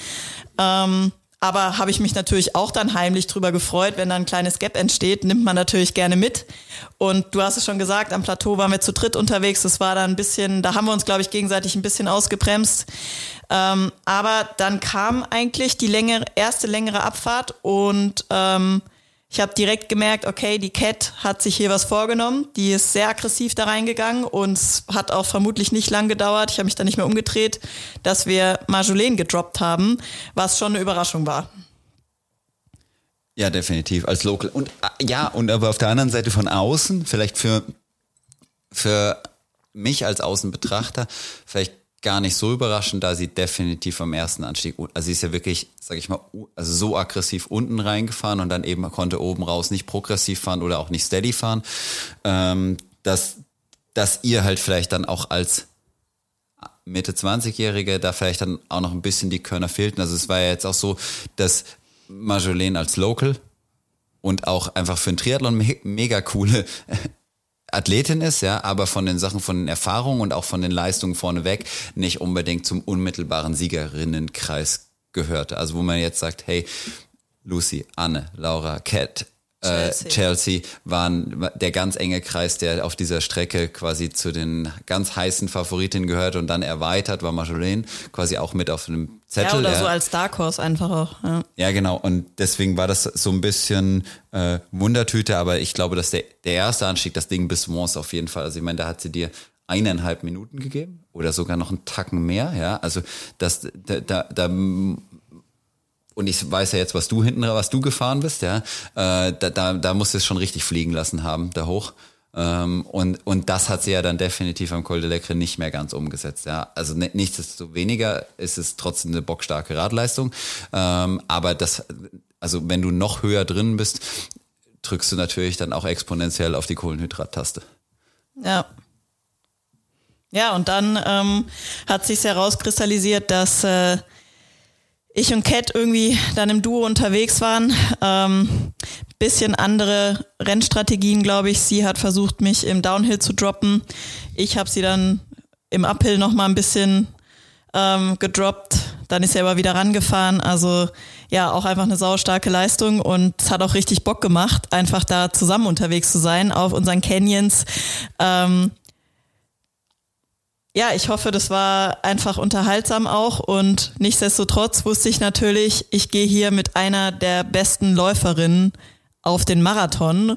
Ähm, Aber habe ich mich natürlich auch dann heimlich drüber gefreut, wenn da ein kleines Gap entsteht, nimmt man natürlich gerne mit. Und du hast es schon gesagt, am Plateau waren wir zu dritt unterwegs. Das war dann ein bisschen, da haben wir uns, glaube ich, gegenseitig ein bisschen ausgebremst. Ähm, aber dann kam eigentlich die längere, erste längere Abfahrt und ähm, ich habe direkt gemerkt, okay, die Cat hat sich hier was vorgenommen. Die ist sehr aggressiv da reingegangen und es hat auch vermutlich nicht lang gedauert. Ich habe mich da nicht mehr umgedreht, dass wir Marjolaine gedroppt haben, was schon eine Überraschung war. Ja, definitiv, als Local. Und ja, und aber auf der anderen Seite von außen, vielleicht für, für mich als Außenbetrachter, vielleicht gar nicht so überraschend, da sie definitiv am ersten Anstieg, also sie ist ja wirklich, sag ich mal, also so aggressiv unten reingefahren und dann eben konnte oben raus nicht progressiv fahren oder auch nicht steady fahren, ähm, dass, dass ihr halt vielleicht dann auch als Mitte zwanzigjährige da vielleicht dann auch noch ein bisschen die Körner fehlten. Also es war ja jetzt auch so, dass Marjolaine als Local und auch einfach für den Triathlon me- mega coole Athletin ist, ja, aber von den Sachen, von den Erfahrungen und auch von den Leistungen vorneweg nicht unbedingt zum unmittelbaren Siegerinnenkreis gehörte. Also wo man jetzt sagt, hey, Lucy, Anne, Laura, Cat, Chelsea. Äh, Chelsea waren der ganz enge Kreis, der auf dieser Strecke quasi zu den ganz heißen Favoritinnen gehört und dann erweitert war Marjolaine quasi auch mit auf einem Zettel. Ja, oder ja. so als Dark Horse einfach auch. Ja. ja, genau. Und deswegen war das so ein bisschen äh, Wundertüte, aber ich glaube, dass der, der erste Anstieg, das Ding bis Mons auf jeden Fall, also ich meine, da hat sie dir eineinhalb Minuten gegeben oder sogar noch einen Tacken mehr, ja, also das, da, da, da und ich weiß ja jetzt, was du hinten, was du gefahren bist, ja, äh, da, da, da musst du es schon richtig fliegen lassen haben, da hoch. Ähm, und, und das hat sie ja dann definitiv am Col de l'Ecre nicht mehr ganz umgesetzt, ja. Also ne, nichtsdestoweniger ist es trotzdem eine bockstarke Radleistung. Ähm, aber das, also wenn du noch höher drin bist, drückst du natürlich dann auch exponentiell auf die Kohlenhydrat-Taste. Ja. Ja, und dann ähm, hat sich herauskristallisiert, dass äh, ich und Kat irgendwie dann im Duo unterwegs waren. Ähm, bisschen andere Rennstrategien, glaube ich. Sie hat versucht, mich im Downhill zu droppen. Ich habe sie dann im Uphill noch mal ein bisschen ähm, gedroppt. Dann ist sie aber wieder rangefahren. Also ja, auch einfach eine saustarke Leistung und es hat auch richtig Bock gemacht, einfach da zusammen unterwegs zu sein auf unseren Canyons. Ähm, Ja, ich hoffe, das war einfach unterhaltsam auch und nichtsdestotrotz wusste ich natürlich, ich gehe hier mit einer der besten Läuferinnen auf den Marathon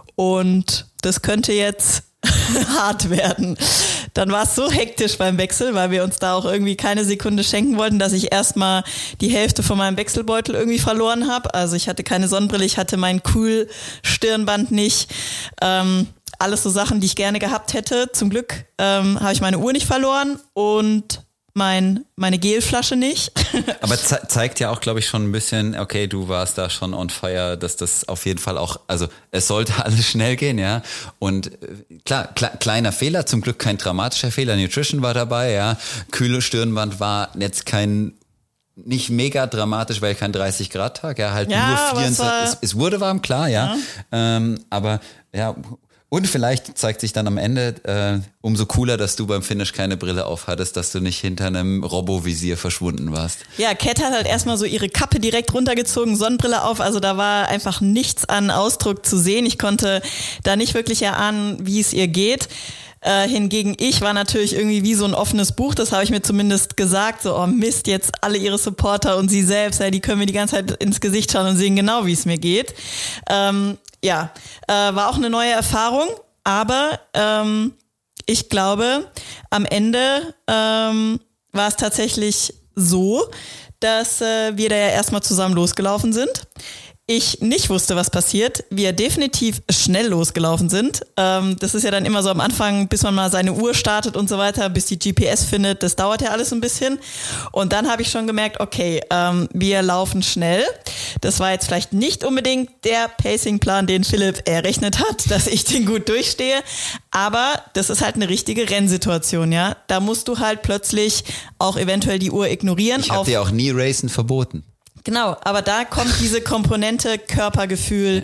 und das könnte jetzt hart werden. Dann war es so hektisch beim Wechsel, weil wir uns da auch irgendwie keine Sekunde schenken wollten, dass ich erstmal die Hälfte von meinem Wechselbeutel irgendwie verloren habe. Also ich hatte keine Sonnenbrille, ich hatte mein Cool-Stirnband nicht. Ähm, Alles so Sachen, die ich gerne gehabt hätte. Zum Glück ähm, habe ich meine Uhr nicht verloren und mein, meine Gelflasche nicht. Aber ze- zeigt ja auch, glaube ich, schon ein bisschen, okay, du warst da schon on fire, dass das auf jeden Fall auch, also es sollte alles schnell gehen, ja. Und äh, klar, kle- kleiner Fehler, zum Glück kein dramatischer Fehler. Nutrition war dabei, ja. Kühle Stirnband war jetzt kein nicht mega dramatisch, weil kein dreißig Grad Tag, ja, halt ja, nur vierundzwanzig. War, es, es wurde warm, klar, ja. ja. Ähm, aber ja. Und vielleicht zeigt sich dann am Ende äh, umso cooler, dass du beim Finish keine Brille aufhattest, dass du nicht hinter einem Robovisier verschwunden warst. Ja, Kat hat halt erstmal so ihre Kappe direkt runtergezogen, Sonnenbrille auf, also da war einfach nichts an Ausdruck zu sehen. Ich konnte da nicht wirklich erahnen, wie es ihr geht. Äh, hingegen ich war natürlich irgendwie wie so ein offenes Buch, das habe ich mir zumindest gesagt, so oh Mist, jetzt alle ihre Supporter und sie selbst, ja, die können mir die ganze Zeit ins Gesicht schauen und sehen genau, wie es mir geht. Ähm, ja, äh, war auch eine neue Erfahrung, aber ähm, ich glaube, am Ende ähm, war es tatsächlich so, dass äh, wir da ja erstmal zusammen losgelaufen sind. Ich nicht wusste, was passiert, wir definitiv schnell losgelaufen sind. Ähm, das ist ja dann immer so am Anfang, bis man mal seine Uhr startet und so weiter, bis die G P S findet, das dauert ja alles ein bisschen. Und dann habe ich schon gemerkt, okay, ähm, wir laufen schnell. Das war jetzt vielleicht nicht unbedingt der Pacingplan, den Philipp errechnet hat, dass ich den gut durchstehe. Aber das ist halt eine richtige Rennsituation, ja. Da musst du halt plötzlich auch eventuell die Uhr ignorieren. Ich habe dir auch nie Racen verboten. Genau, aber da kommt diese Komponente Körpergefühl,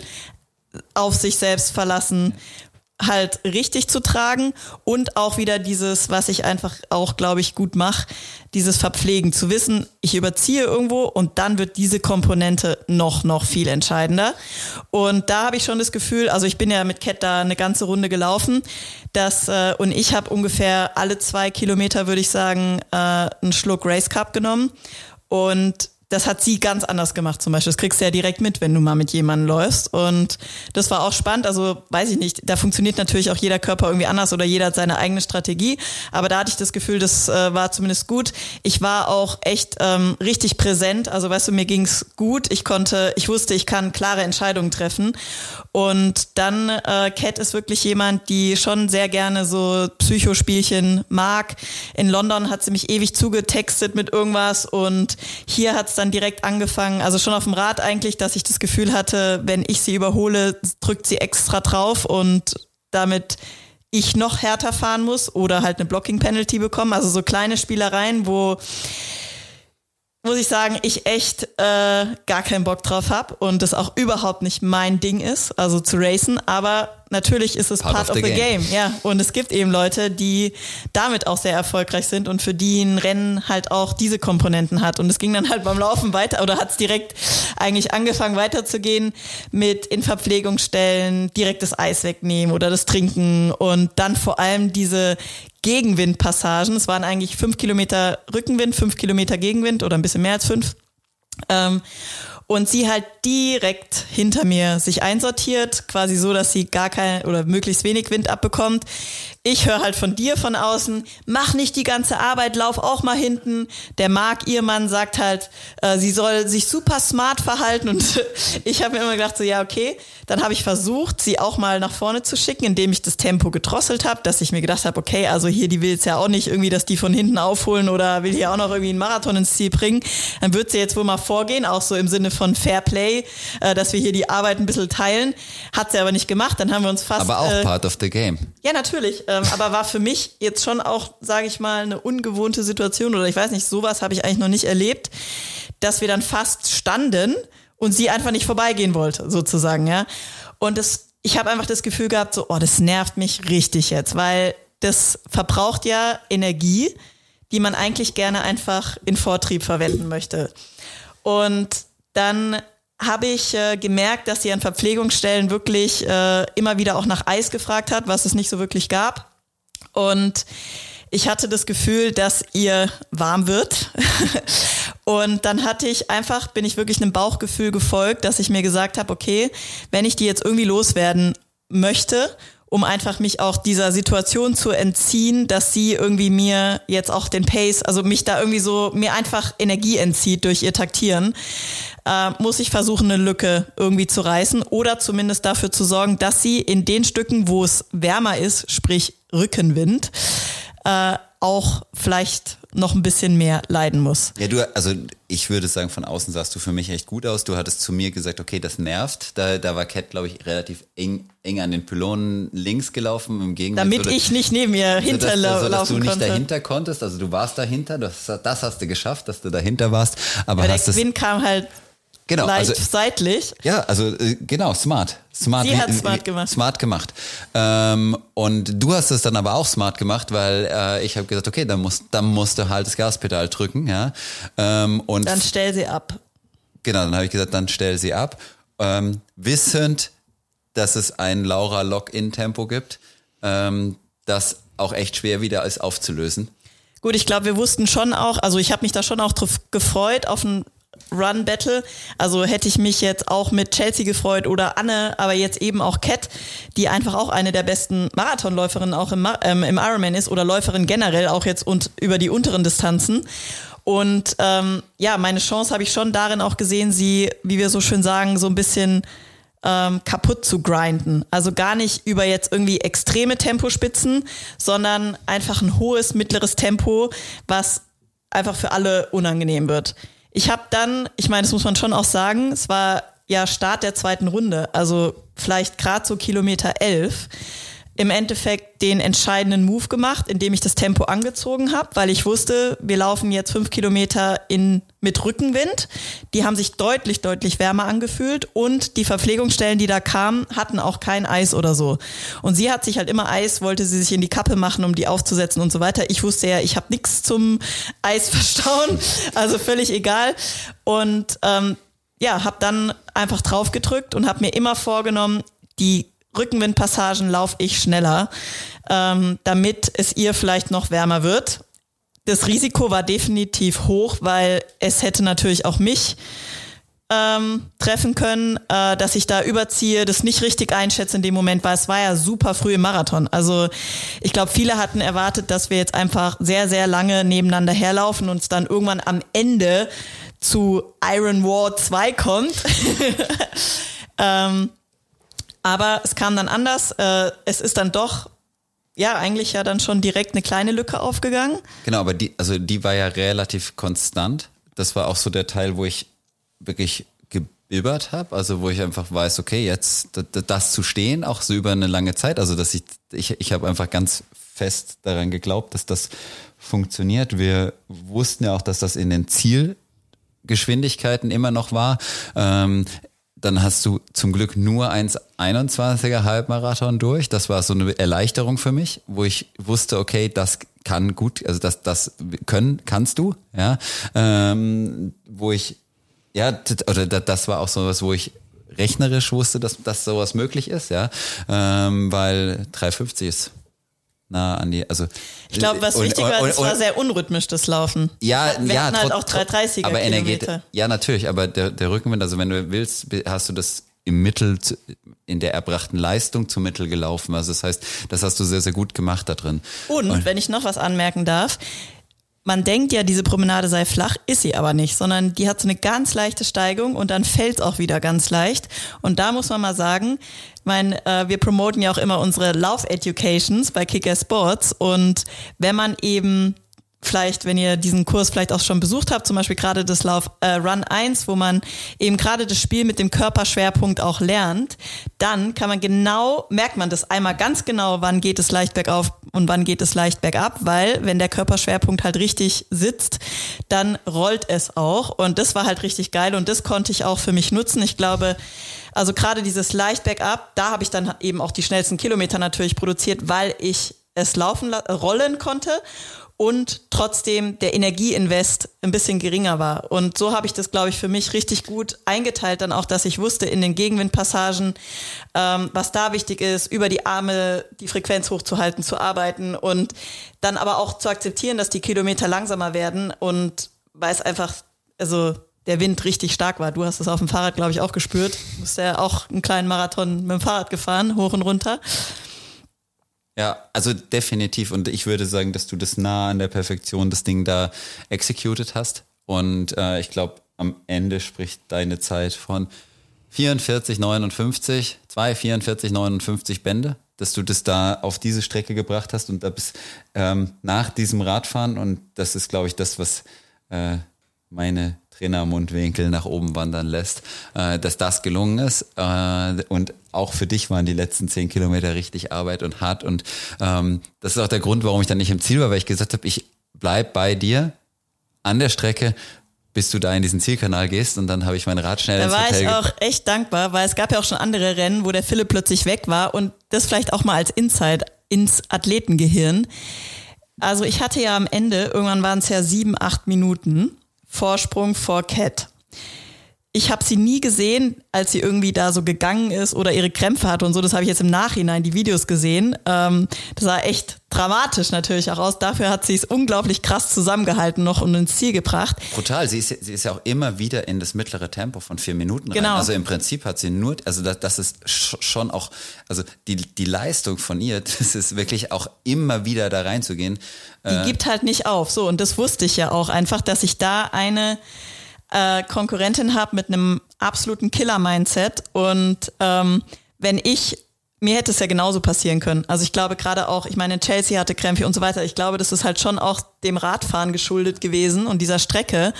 auf sich selbst verlassen, halt richtig zu tragen und auch wieder dieses, was ich einfach auch, glaube ich, gut mache, dieses Verpflegen, zu wissen, ich überziehe irgendwo und dann wird diese Komponente noch, noch viel entscheidender. Und da habe ich schon das Gefühl, also ich bin ja mit Kat da eine ganze Runde gelaufen, dass, äh, und ich habe ungefähr alle zwei Kilometer, würde ich sagen, äh, einen Schluck Race Cup genommen und das hat sie ganz anders gemacht zum Beispiel. Das kriegst du ja direkt mit, wenn du mal mit jemandem läufst. Und das war auch spannend. Also weiß ich nicht, da funktioniert natürlich auch jeder Körper irgendwie anders oder jeder hat seine eigene Strategie. Aber da hatte ich das Gefühl, das äh, war zumindest gut. Ich war auch echt ähm, richtig präsent. Also weißt du, mir ging's gut. Ich konnte, ich wusste, ich kann klare Entscheidungen treffen. Und dann, äh, Kat ist wirklich jemand, die schon sehr gerne so Psychospielchen mag. In London hat sie mich ewig zugetextet mit irgendwas und hier hat's dann direkt angefangen, also schon auf dem Rad eigentlich, dass ich das Gefühl hatte, wenn ich sie überhole, drückt sie extra drauf und damit ich noch härter fahren muss oder halt eine Blocking-Penalty bekommen. Also so kleine Spielereien, wo, muss ich sagen, ich echt äh, gar keinen Bock drauf habe und das auch überhaupt nicht mein Ding ist, also zu racen. Aber natürlich ist es part, part of, of the, the game. game. Ja, und es gibt eben Leute, die damit auch sehr erfolgreich sind und für die ein Rennen halt auch diese Komponenten hat. Und es ging dann halt beim Laufen weiter oder hat es direkt eigentlich angefangen weiterzugehen mit in Verpflegungsstellen direkt das Eis wegnehmen oder das Trinken und dann vor allem diese Gegenwindpassagen. Es waren eigentlich fünf Kilometer Rückenwind, fünf Kilometer Gegenwind oder ein bisschen mehr als fünf. Ähm, und sie halt direkt hinter mir sich einsortiert, quasi so, dass sie gar kein oder möglichst wenig Wind abbekommt. Ich höre halt von dir von außen, mach nicht die ganze Arbeit, lauf auch mal hinten. Der Marc, ihr Mann, sagt halt, äh, sie soll sich super smart verhalten und ich habe mir immer gedacht, so ja, okay. Dann habe ich versucht, sie auch mal nach vorne zu schicken, indem ich das Tempo gedrosselt habe, dass ich mir gedacht habe, okay, also hier, die will jetzt ja auch nicht irgendwie, dass die von hinten aufholen oder will hier auch noch irgendwie einen Marathon ins Ziel bringen. Dann wird sie jetzt wohl mal vorgehen, auch so im Sinne von Fair Play, äh, dass wir hier die Arbeit ein bisschen teilen. Hat sie aber nicht gemacht, dann haben wir uns fast... Aber auch äh, part of the game. Ja, natürlich. Ähm, aber war für mich jetzt schon auch, sage ich mal, eine ungewohnte Situation oder ich weiß nicht, sowas habe ich eigentlich noch nicht erlebt, dass wir dann fast standen und sie einfach nicht vorbeigehen wollte, sozusagen, ja. Und das, ich habe einfach das Gefühl gehabt, so, oh, das nervt mich richtig jetzt, weil das verbraucht ja Energie, die man eigentlich gerne einfach in Vortrieb verwenden möchte. Und dann habe ich äh, gemerkt, dass sie an Verpflegungsstellen wirklich äh, immer wieder auch nach Eis gefragt hat, was es nicht so wirklich gab. Und ich hatte das Gefühl, dass ihr warm wird. Und dann hatte ich einfach, bin ich wirklich einem Bauchgefühl gefolgt, dass ich mir gesagt habe, okay, wenn ich die jetzt irgendwie loswerden möchte, um einfach mich auch dieser Situation zu entziehen, dass sie irgendwie mir jetzt auch den Pace, also mich da irgendwie so, mir einfach Energie entzieht durch ihr Taktieren, äh, muss ich versuchen, eine Lücke irgendwie zu reißen oder zumindest dafür zu sorgen, dass sie in den Stücken, wo es wärmer ist, sprich Rückenwind, äh, auch vielleicht noch ein bisschen mehr leiden muss. Ja, du, also ich würde sagen, von außen sahst du für mich echt gut aus. Du hattest zu mir gesagt, okay, das nervt. Da, da war Cat, glaube ich, relativ eng, eng an den Pylonen links gelaufen. Im Gegenteil, damit ich nicht neben ihr hinterlaufen konnte. Dass du nicht konnte. dahinter konntest. Also du warst dahinter, das, das hast du geschafft, dass du dahinter warst. Aber ja, hast der Wind kam halt genau, leicht also, seitlich. Ja, also äh, genau, smart. smart. Sie hat wie, smart wie, gemacht. Smart gemacht. Ähm, und du hast es dann aber auch smart gemacht, weil äh, ich habe gesagt, okay, dann musst, dann musst du halt das Gaspedal drücken. Ja. Ähm, und dann stell sie ab. Genau, dann habe ich gesagt, dann stell sie ab. Ähm, wissend, dass es ein Laura-Lock-In-Tempo gibt, ähm, das auch echt schwer wieder ist aufzulösen. Gut, ich glaube, wir wussten schon auch, also ich habe mich da schon auch drauf gefreut, auf ein Run-Battle. Also hätte ich mich jetzt auch mit Chelsea gefreut oder Anne, aber jetzt eben auch Cat, die einfach auch eine der besten Marathonläuferinnen auch im, ähm, im Ironman ist oder Läuferin generell auch jetzt und über die unteren Distanzen. Und ähm, ja, meine Chance habe ich schon darin auch gesehen, sie, wie wir so schön sagen, so ein bisschen ähm, kaputt zu grinden. Also gar nicht über jetzt irgendwie extreme Tempospitzen, sondern einfach ein hohes, mittleres Tempo, was einfach für alle unangenehm wird. Ich habe dann, ich meine, das muss man schon auch sagen, es war ja Start der zweiten Runde, also vielleicht gerade so Kilometer elf, im Endeffekt den entscheidenden Move gemacht, indem ich das Tempo angezogen habe, weil ich wusste, wir laufen jetzt fünf Kilometer in, mit Rückenwind. Die haben sich deutlich, deutlich wärmer angefühlt und die Verpflegungsstellen, die da kamen, hatten auch kein Eis oder so. Und sie hat sich halt immer Eis, wollte sie sich in die Kappe machen, um die aufzusetzen und so weiter. Ich wusste ja, ich habe nichts zum Eis verstauen, also völlig egal. Und ähm, ja, habe dann einfach drauf gedrückt und habe mir immer vorgenommen, die Rückenwindpassagen laufe ich schneller, ähm, damit es ihr vielleicht noch wärmer wird. Das Risiko war definitiv hoch, weil es hätte natürlich auch mich ähm, treffen können, äh, dass ich da überziehe, das nicht richtig einschätze in dem Moment, weil es war ja super früh im Marathon. Also ich glaube, viele hatten erwartet, dass wir jetzt einfach sehr, sehr lange nebeneinander herlaufen und es dann irgendwann am Ende zu Iron War zwei kommt. ähm, Aber es kam dann anders. Äh, es ist dann doch, ja, eigentlich ja dann schon direkt eine kleine Lücke aufgegangen. Genau, aber die, also die war ja relativ konstant. Das war auch so der Teil, wo ich wirklich gebibbert habe. Also wo ich einfach weiß, okay, jetzt das, das zu stehen, auch so über eine lange Zeit. Also dass ich, ich, ich habe einfach ganz fest daran geglaubt, dass das funktioniert. Wir wussten ja auch, dass das in den Zielgeschwindigkeiten immer noch war. Ähm, dann hast du zum Glück nur eins einundzwanziger Halbmarathon durch. Das war so eine Erleichterung für mich, wo ich wusste, okay, das kann gut, also das, das können, kannst du, ja, ähm, wo ich, ja, oder das war auch so was, wo ich rechnerisch wusste, dass, dass sowas möglich ist, ja, ähm, weil drei fünfzig ist nah an die, also. Ich glaube, was und, wichtig war, und, es war sehr unrhythmisch, das Laufen. Ja, wir ja. hatten halt auch drei dreißiger aber Kilometer. Ja, natürlich, aber der, der Rückenwind, also wenn du willst, hast du das im Mittel, in der erbrachten Leistung zum Mittel gelaufen. Also das heißt, das hast du sehr, sehr gut gemacht da drin. Und, und wenn ich noch was anmerken darf, man denkt ja, diese Promenade sei flach, ist sie aber nicht, sondern die hat so eine ganz leichte Steigung und dann fällt es auch wieder ganz leicht. Und da muss man mal sagen, ich meine, äh, wir promoten ja auch immer unsere Lauf-Educations bei Kick-Ass Sports und wenn man eben vielleicht, wenn ihr diesen Kurs vielleicht auch schon besucht habt, zum Beispiel gerade das Lauf äh, Run eins, wo man eben gerade das Spiel mit dem Körperschwerpunkt auch lernt, dann kann man genau, merkt man das einmal ganz genau, wann geht es leicht bergauf und wann geht es leicht bergab, weil wenn der Körperschwerpunkt halt richtig sitzt, dann rollt es auch und das war halt richtig geil und das konnte ich auch für mich nutzen. Ich glaube, also gerade dieses leicht bergab, da habe ich dann eben auch die schnellsten Kilometer natürlich produziert, weil ich es laufen, rollen konnte und trotzdem der Energieinvest ein bisschen geringer war. Und so habe ich das, glaube ich, für mich richtig gut eingeteilt, dann auch, dass ich wusste in den Gegenwindpassagen, ähm, was da wichtig ist, über die Arme die Frequenz hochzuhalten, zu arbeiten und dann aber auch zu akzeptieren, dass die Kilometer langsamer werden und weil es einfach, also der Wind richtig stark war. Du hast es auf dem Fahrrad, glaube ich, auch gespürt. Du bist ja auch einen kleinen Marathon mit dem Fahrrad gefahren, hoch und runter. Ja, also definitiv. Und ich würde sagen, dass du das nah an der Perfektion, das Ding da executed hast. Und äh, ich glaube, am Ende spricht deine Zeit von vierundvierzig neunundfünfzig, zwei vierundvierzig neunundfünfzig Bände, dass du das da auf diese Strecke gebracht hast und da bis ähm, nach diesem Radfahren. Und das ist, glaube ich, das, was äh, meine Trainermundwinkel nach oben wandern lässt, äh, dass das gelungen ist. Äh, und auch für dich waren die letzten zehn Kilometer richtig Arbeit und hart. Und ähm, das ist auch der Grund, warum ich dann nicht im Ziel war, weil ich gesagt habe, ich bleib bei dir an der Strecke, bis du da in diesen Zielkanal gehst. Und dann habe ich mein Rad schnell da ins Hotel Da war ich ge- auch echt dankbar, weil es gab ja auch schon andere Rennen, wo der Philipp plötzlich weg war. Und das vielleicht auch mal als Insight ins Athletengehirn. Also ich hatte ja am Ende, irgendwann waren es ja sieben, acht Minuten Vorsprung vor Cat. Ich habe sie nie gesehen, als sie irgendwie da so gegangen ist oder ihre Krämpfe hatte und so. Das habe ich jetzt im Nachhinein die Videos gesehen. Ähm, das sah echt dramatisch natürlich auch aus. Dafür hat sie es unglaublich krass zusammengehalten noch und ins Ziel gebracht. Brutal. Sie ist, sie ist ja auch immer wieder in das mittlere Tempo von vier Minuten rein. Genau. Also im Prinzip hat sie nur, also das, das ist schon auch, also die, die Leistung von ihr, das ist wirklich auch immer wieder da reinzugehen. Die äh, gibt halt nicht auf. So, und das wusste ich ja auch einfach, dass ich da eine äh, Konkurrentin habe mit einem absoluten Killer-Mindset. Und ähm, wenn ich, mir hätte es ja genauso passieren können. Also ich glaube gerade auch, ich meine, Chelsea hatte Krämpfe und so weiter. Ich glaube, das ist halt schon auch dem Radfahren geschuldet gewesen und dieser Strecke.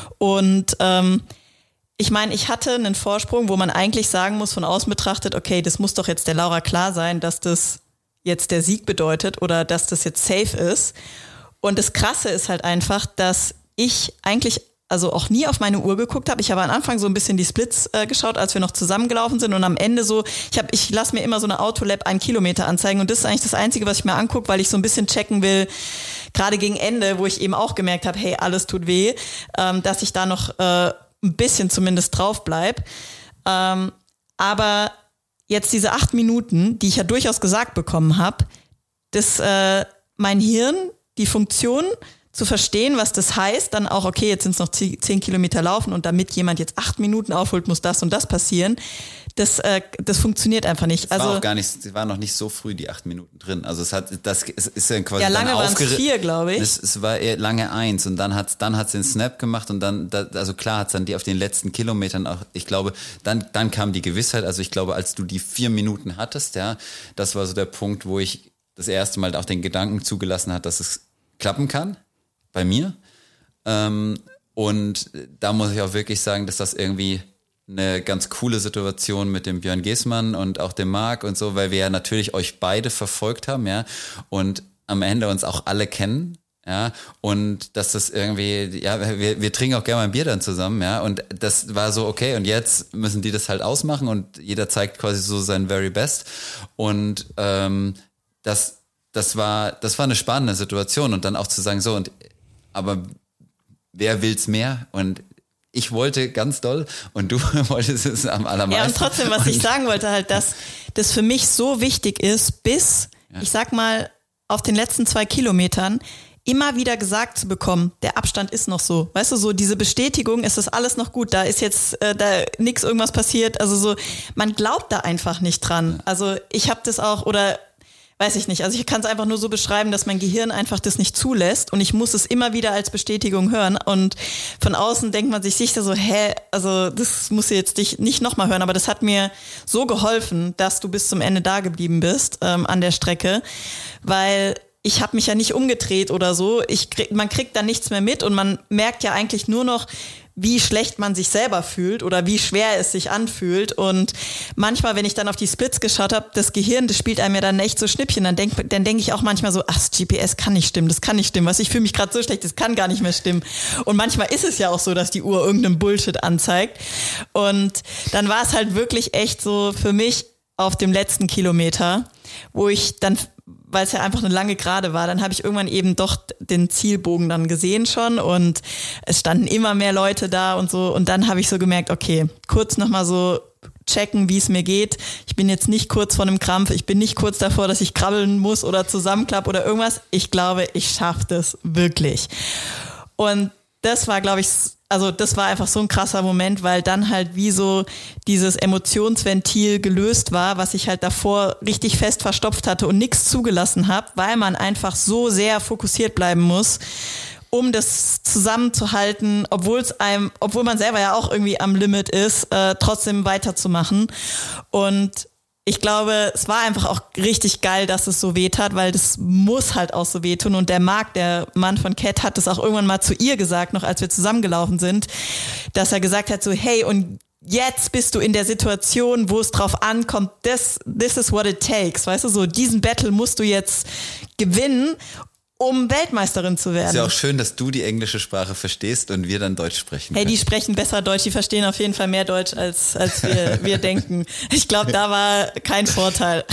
Und ähm, ich meine, ich hatte einen Vorsprung, wo man eigentlich sagen muss, von außen betrachtet, okay, das muss doch jetzt der Laura klar sein, dass das jetzt der Sieg bedeutet oder dass das jetzt safe ist. Und das Krasse ist halt einfach, dass ich eigentlich also auch nie auf meine Uhr geguckt habe. Ich habe am Anfang so ein bisschen die Splits äh, geschaut, als wir noch zusammengelaufen sind und am Ende so, ich habe, ich lasse mir immer so eine Autolab einen Kilometer anzeigen und das ist eigentlich das Einzige, was ich mir angucke, weil ich so ein bisschen checken will, gerade gegen Ende, wo ich eben auch gemerkt habe, hey, alles tut weh, ähm, dass ich da noch äh, ein bisschen zumindest drauf bleib. Ähm, aber jetzt diese acht Minuten, die ich ja durchaus gesagt bekommen habe, das äh, mein Hirn, die Funktion zu verstehen, was das heißt, dann auch, okay, jetzt sind es noch zehn Kilometer laufen und damit jemand jetzt acht Minuten aufholt, muss das und das passieren. Das, äh, das funktioniert einfach nicht. Es also war auch gar nicht, es war noch nicht so früh die acht Minuten drin. Also es hat, das es ist ja quasi ja, lange dann waren es vier, glaube ich. Es, es war eher lange eins und dann hat dann hat's den Snap gemacht und dann, da, also klar hat's dann die auf den letzten Kilometern auch, ich glaube, dann dann kam die Gewissheit. Also ich glaube, als du die vier Minuten hattest, ja, das war so der Punkt, wo ich das erste Mal auch den Gedanken zugelassen hat, dass es klappen kann. Bei mir. Ähm, und da muss ich auch wirklich sagen, dass das irgendwie eine ganz coole Situation mit dem Björn Geßmann und auch dem Marc und so, weil wir ja natürlich euch beide verfolgt haben, ja, und am Ende uns auch alle kennen Ja, und dass das irgendwie, ja, wir, wir trinken auch gerne mal ein Bier dann zusammen, ja, und das war so, okay, und jetzt müssen die das halt ausmachen und jeder zeigt quasi so sein very best und ähm, das, das war, das war eine spannende Situation und dann auch zu sagen, so, und aber wer will's mehr? Und ich wollte ganz doll und du wolltest es am allermeisten. Ja, und trotzdem, was und ich sagen wollte halt, dass das für mich so wichtig ist, bis, ja. ich sag mal, auf den letzten zwei Kilometern immer wieder gesagt zu bekommen, der Abstand ist noch so. Weißt du, so diese Bestätigung, ist das alles noch gut, da ist jetzt äh, da nichts irgendwas passiert. Also so, man glaubt da einfach nicht dran. Also ich habe das auch, oder weiß ich nicht, also ich kann es einfach nur so beschreiben, dass mein Gehirn einfach das nicht zulässt und ich muss es immer wieder als Bestätigung hören und von außen denkt man sich sicher so, hä, also das muss ich jetzt dich nicht nochmal hören, aber das hat mir so geholfen, dass du bis zum Ende da geblieben bist ähm, an der Strecke, weil ich habe mich ja nicht umgedreht oder so. Ich krieg, man kriegt dann nichts mehr mit und man merkt ja eigentlich nur noch, wie schlecht man sich selber fühlt oder wie schwer es sich anfühlt. Und manchmal, wenn ich dann auf die Splits geschaut habe, das Gehirn, das spielt einem ja dann echt so Schnippchen. Dann denke dann denk ich auch manchmal so, ach, das G P S kann nicht stimmen, das kann nicht stimmen. Was, ich fühle mich gerade so schlecht, das kann gar nicht mehr stimmen. Und manchmal ist es ja auch so, dass die Uhr irgendeinen Bullshit anzeigt. Und dann war es halt wirklich echt so für mich auf dem letzten Kilometer, wo ich dann, weil es ja einfach eine lange Gerade war, dann habe ich irgendwann eben doch den Zielbogen dann gesehen schon und es standen immer mehr Leute da und so und dann habe ich so gemerkt, okay, kurz nochmal so checken, wie es mir geht. Ich bin jetzt nicht kurz vor einem Krampf, ich bin nicht kurz davor, dass ich krabbeln muss oder zusammenklappe oder irgendwas. Ich glaube, ich schaffe das wirklich. Und das war, glaube ich, also das war einfach so ein krasser Moment, weil dann halt wie so dieses Emotionsventil gelöst war, was ich halt davor richtig fest verstopft hatte und nichts zugelassen habe, weil man einfach so sehr fokussiert bleiben muss, um das zusammenzuhalten, obwohl es einem, obwohl man selber ja auch irgendwie am Limit ist, äh, trotzdem weiterzumachen. Und ich glaube, es war einfach auch richtig geil, dass es so wehtat, weil das muss halt auch so wehtun. Und der Marc, der Mann von Cat, hat es auch irgendwann mal zu ihr gesagt, noch als wir zusammengelaufen sind, dass er gesagt hat so, hey, und jetzt bist du in der Situation, wo es drauf ankommt, this, this is what it takes, weißt du, so diesen Battle musst du jetzt gewinnen, um Weltmeisterin zu werden. Ist ja auch schön, dass du die englische Sprache verstehst und wir dann Deutsch sprechen. Hey, die sprechen besser Deutsch, die verstehen auf jeden Fall mehr Deutsch, als, als wir, wir denken. Ich glaube, da war kein Vorteil.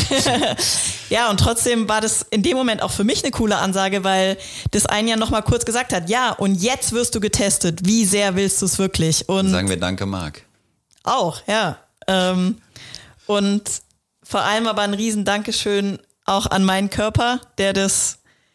Ja, und trotzdem war das in dem Moment auch für mich eine coole Ansage, weil das einen ja nochmal kurz gesagt hat, ja, und jetzt wirst du getestet. Wie sehr willst du es wirklich? Und dann sagen wir Danke, Marc. Auch, ja. Ähm, und vor allem aber ein riesen Dankeschön auch an meinen Körper, der das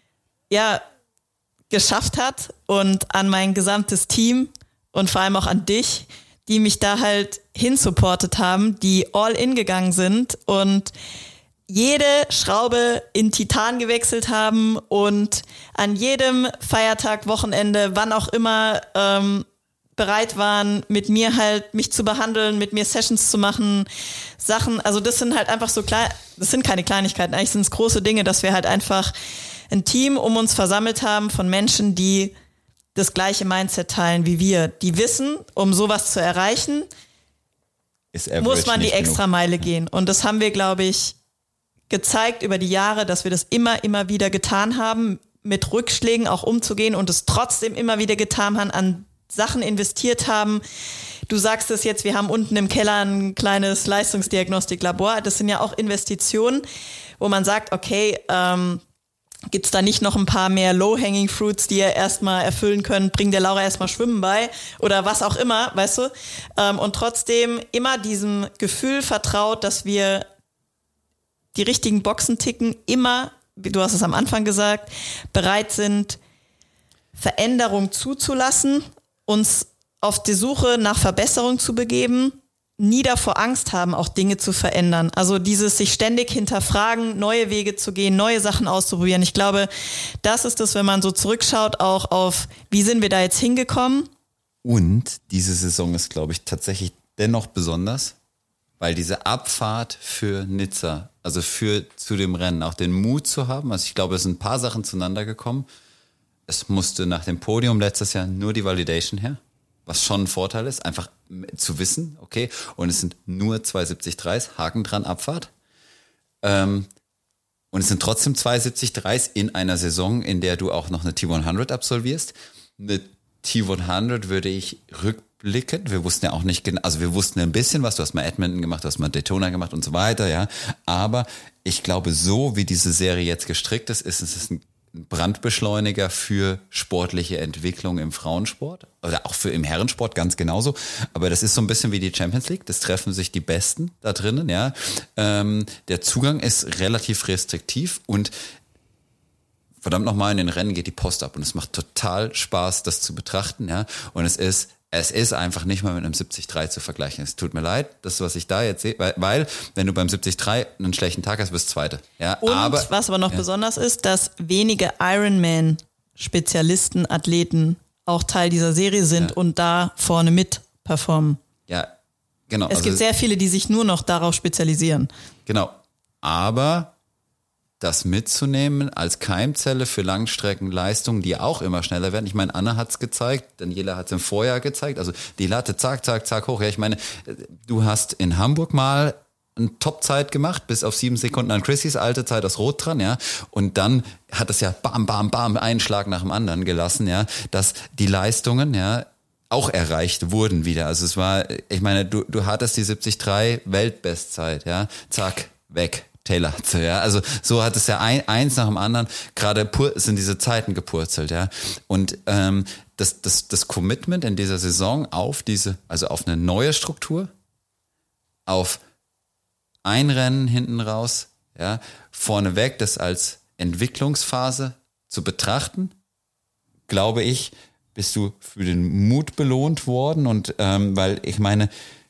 ja geschafft hat und an mein gesamtes Team und vor allem auch an dich, die mich da halt hinsupportet haben, die all in gegangen sind und jede Schraube in Titan gewechselt haben und an jedem Feiertag, Wochenende, wann auch immer ähm, bereit waren, mit mir halt mich zu behandeln, mit mir Sessions zu machen, Sachen, also das sind halt einfach so klein, das sind keine Kleinigkeiten, eigentlich sind es große Dinge, dass wir halt einfach ein Team um uns versammelt haben von Menschen, die das gleiche Mindset teilen wie wir, die wissen, um sowas zu erreichen, muss man die Extrameile gehen. Und das haben wir, glaube ich, gezeigt über die Jahre, dass wir das immer, immer wieder getan haben, mit Rückschlägen auch umzugehen und es trotzdem immer wieder getan haben, an Sachen investiert haben. Du sagst es jetzt, wir haben unten im Keller ein kleines Leistungsdiagnostiklabor. Das sind ja auch Investitionen, wo man sagt, okay, ähm, gibt es da nicht noch ein paar mehr Low-Hanging Fruits, die ihr erstmal erfüllen könnt, bringt der Laura erstmal Schwimmen bei oder was auch immer, weißt du? Ähm, und trotzdem immer diesem Gefühl vertraut, dass wir die richtigen Boxen ticken, immer, du hast es am Anfang gesagt, bereit sind, Veränderung zuzulassen, uns auf die Suche nach Verbesserung zu begeben, nie davor Angst haben, auch Dinge zu verändern. Also dieses sich ständig hinterfragen, neue Wege zu gehen, neue Sachen auszuprobieren. Ich glaube, das ist es, wenn man so zurückschaut, auch auf, wie sind wir da jetzt hingekommen? Und diese Saison ist, glaube ich, tatsächlich dennoch besonders, weil diese Abfahrt für Nizza, also für zu dem Rennen, auch den Mut zu haben, also ich glaube, es sind ein paar Sachen zueinander gekommen. Es musste nach dem Podium letztes Jahr nur die Validation her, was schon ein Vorteil ist, einfach zu wissen, okay, und es sind nur zwei siebzig Drei's, Haken dran, Abfahrt. Ähm, Und es sind trotzdem zwei siebzig Dreis in einer Saison, in der du auch noch eine T hundert absolvierst. Eine T hundert würde ich rückblickend, wir wussten ja auch nicht genau, also wir wussten ein bisschen was, du hast mal Edmonton gemacht, du hast mal Daytona gemacht und so weiter, ja. Aber ich glaube, so wie diese Serie jetzt gestrickt ist, ist es ein Brandbeschleuniger für sportliche Entwicklung im Frauensport oder auch für im Herrensport ganz genauso. Aber das ist so ein bisschen wie die Champions League. Das treffen sich die Besten da drinnen, ja. Ähm, der Zugang ist relativ restriktiv und verdammt nochmal, in den Rennen geht die Post ab und es macht total Spaß, das zu betrachten, ja. Und es ist Es ist einfach nicht mal mit einem siebzig drei zu vergleichen. Es tut mir leid, das, was ich da jetzt sehe, weil, weil wenn du beim siebzig drei einen schlechten Tag hast, bist du Zweite. Ja, und aber, was aber noch ja. besonders ist, dass wenige Ironman-Spezialisten, Athleten auch Teil dieser Serie sind ja. und da vorne mit performen. Ja, genau. Es also, gibt sehr viele, die sich nur noch darauf spezialisieren. Genau, aber das mitzunehmen als Keimzelle für Langstreckenleistungen, die auch immer schneller werden. Ich meine, Anna hat's gezeigt, Daniela hat's im Vorjahr gezeigt, also die Latte zack, zack, zack hoch. Ja, ich meine, du hast in Hamburg mal eine Top-Zeit gemacht, bis auf sieben Sekunden an Chrissys alte Zeit aus Rot dran, ja. Und dann hat es ja bam, bam, bam, einen Schlag nach dem anderen gelassen, ja, dass die Leistungen, ja, auch erreicht wurden wieder. Also es war, ich meine, du, du hattest die siebzig drei Weltbestzeit, ja, zack, weg. Taylor, ja, also so hat es ja ein, eins nach dem anderen, gerade pur, sind diese Zeiten gepurzelt, ja, und ähm, das, das, das Commitment in dieser Saison auf diese, also auf eine neue Struktur, auf ein Rennen hinten raus, ja, vorneweg das als Entwicklungsphase zu betrachten, glaube ich, bist du für den Mut belohnt worden und ähm, weil ich meine,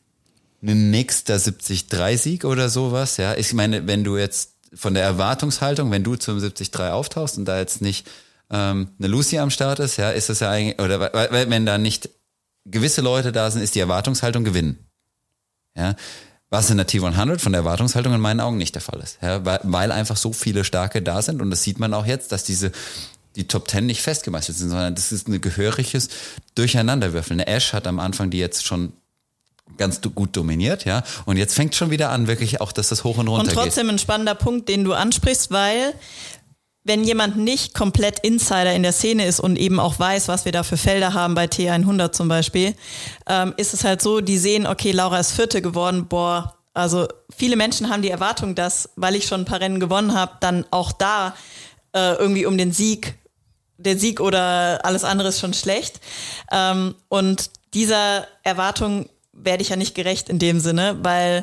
ein nächster siebzig drei Sieg oder sowas, ja. Ich meine, wenn du jetzt von der Erwartungshaltung, wenn du zum siebzig drei auftauchst und da jetzt nicht ähm, eine Lucy am Start ist, ja, ist das ja eigentlich, oder wenn da nicht gewisse Leute da sind, ist die Erwartungshaltung gewinnen. Ja. Was in der T hundert von der Erwartungshaltung in meinen Augen nicht der Fall ist. Ja, weil, weil einfach so viele Starke da sind und das sieht man auch jetzt, dass diese die Top Ten nicht festgemeißelt sind, sondern das ist ein gehöriges Durcheinanderwürfeln. Eine Ash hat am Anfang die jetzt schon ganz gut dominiert, ja. Und jetzt fängt schon wieder an, wirklich auch, dass das hoch und runter geht. Und trotzdem ein spannender Punkt, den du ansprichst, weil wenn jemand nicht komplett Insider in der Szene ist und eben auch weiß, was wir da für Felder haben bei T hundert zum Beispiel, ähm, ist es halt so, die sehen, okay, Laura ist Vierte geworden, boah, also viele Menschen haben die Erwartung, dass, weil ich schon ein paar Rennen gewonnen habe, dann auch da äh, irgendwie um den Sieg, der Sieg oder alles andere ist schon schlecht. Ähm, und dieser Erwartung werde ich ja nicht gerecht in dem Sinne, weil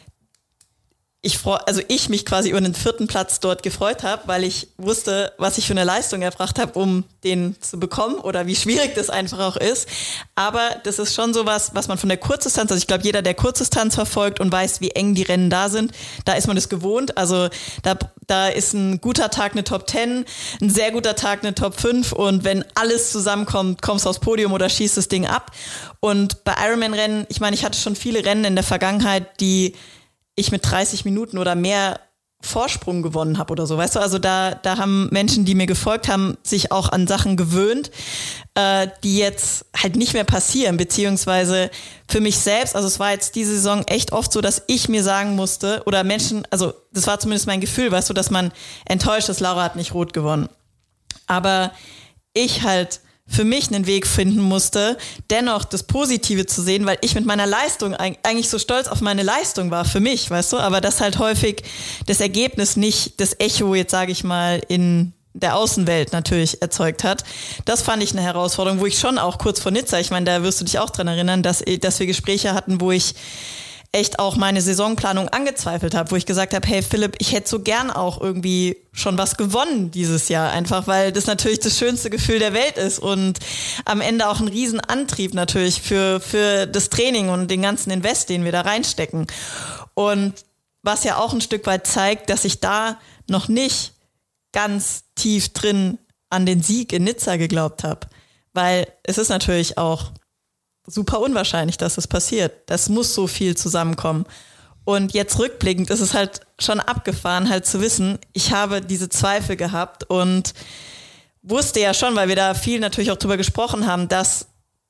ich freu, also ich mich quasi über den vierten Platz dort gefreut habe, weil ich wusste, was ich für eine Leistung erbracht habe, um den zu bekommen oder wie schwierig das einfach auch ist. Aber das ist schon sowas, was man von der Kurzdistanz, also ich glaube, jeder, der Kurzdistanz verfolgt und weiß, wie eng die Rennen da sind, da ist man das gewohnt. Also da, da ist ein guter Tag eine Top zehn, ein sehr guter Tag eine Top fünf und wenn alles zusammenkommt, kommst du aufs Podium oder schießt das Ding ab. Und bei Ironman-Rennen, ich meine, ich hatte schon viele Rennen in der Vergangenheit, die ich mit dreißig Minuten oder mehr Vorsprung gewonnen habe oder so, weißt du, also da da haben Menschen, die mir gefolgt haben, sich auch an Sachen gewöhnt, äh, die jetzt halt nicht mehr passieren, beziehungsweise für mich selbst, also es war jetzt diese Saison echt oft so, dass ich mir sagen musste, oder Menschen, also das war zumindest mein Gefühl, weißt du, dass man enttäuscht ist, Laura hat nicht rot gewonnen, aber ich halt für mich einen Weg finden musste, dennoch das Positive zu sehen, weil ich mit meiner Leistung eigentlich so stolz auf meine Leistung war für mich, weißt du, aber das halt häufig das Ergebnis nicht das Echo, jetzt sage ich mal, in der Außenwelt natürlich erzeugt hat. Das fand ich eine Herausforderung, wo ich schon auch kurz vor Nizza, ich meine, da wirst du dich auch dran erinnern, dass, dass wir Gespräche hatten, wo ich echt auch meine Saisonplanung angezweifelt habe, wo ich gesagt habe, hey Philipp, ich hätte so gern auch irgendwie schon was gewonnen dieses Jahr, einfach weil das natürlich das schönste Gefühl der Welt ist und am Ende auch ein Riesenantrieb natürlich für, für das Training und den ganzen Invest, den wir da reinstecken. Und was ja auch ein Stück weit zeigt, dass ich da noch nicht ganz tief drin an den Sieg in Nizza geglaubt habe, weil es ist natürlich auch super unwahrscheinlich, dass das passiert. Das muss so viel zusammenkommen. Und jetzt rückblickend ist es halt schon abgefahren, halt zu wissen, ich habe diese Zweifel gehabt und wusste ja schon, weil wir da viel natürlich auch drüber gesprochen haben, dass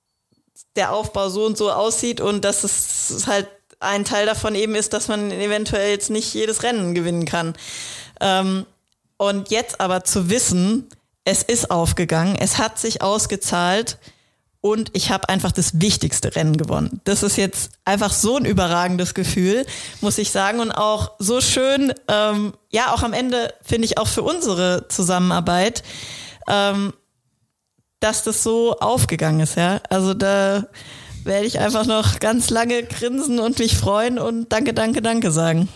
der Aufbau so und so aussieht und dass es halt ein Teil davon eben ist, dass man eventuell jetzt nicht jedes Rennen gewinnen kann. Ähm, Und jetzt aber zu wissen, es ist aufgegangen, es hat sich ausgezahlt und ich habe einfach das wichtigste Rennen gewonnen. Das ist jetzt einfach so ein überragendes Gefühl, muss ich sagen. Und auch so schön, ähm, ja, auch am Ende finde ich auch für unsere Zusammenarbeit, ähm, dass das so aufgegangen ist. Ja, also da werde ich einfach noch ganz lange grinsen und mich freuen und danke, danke, danke sagen.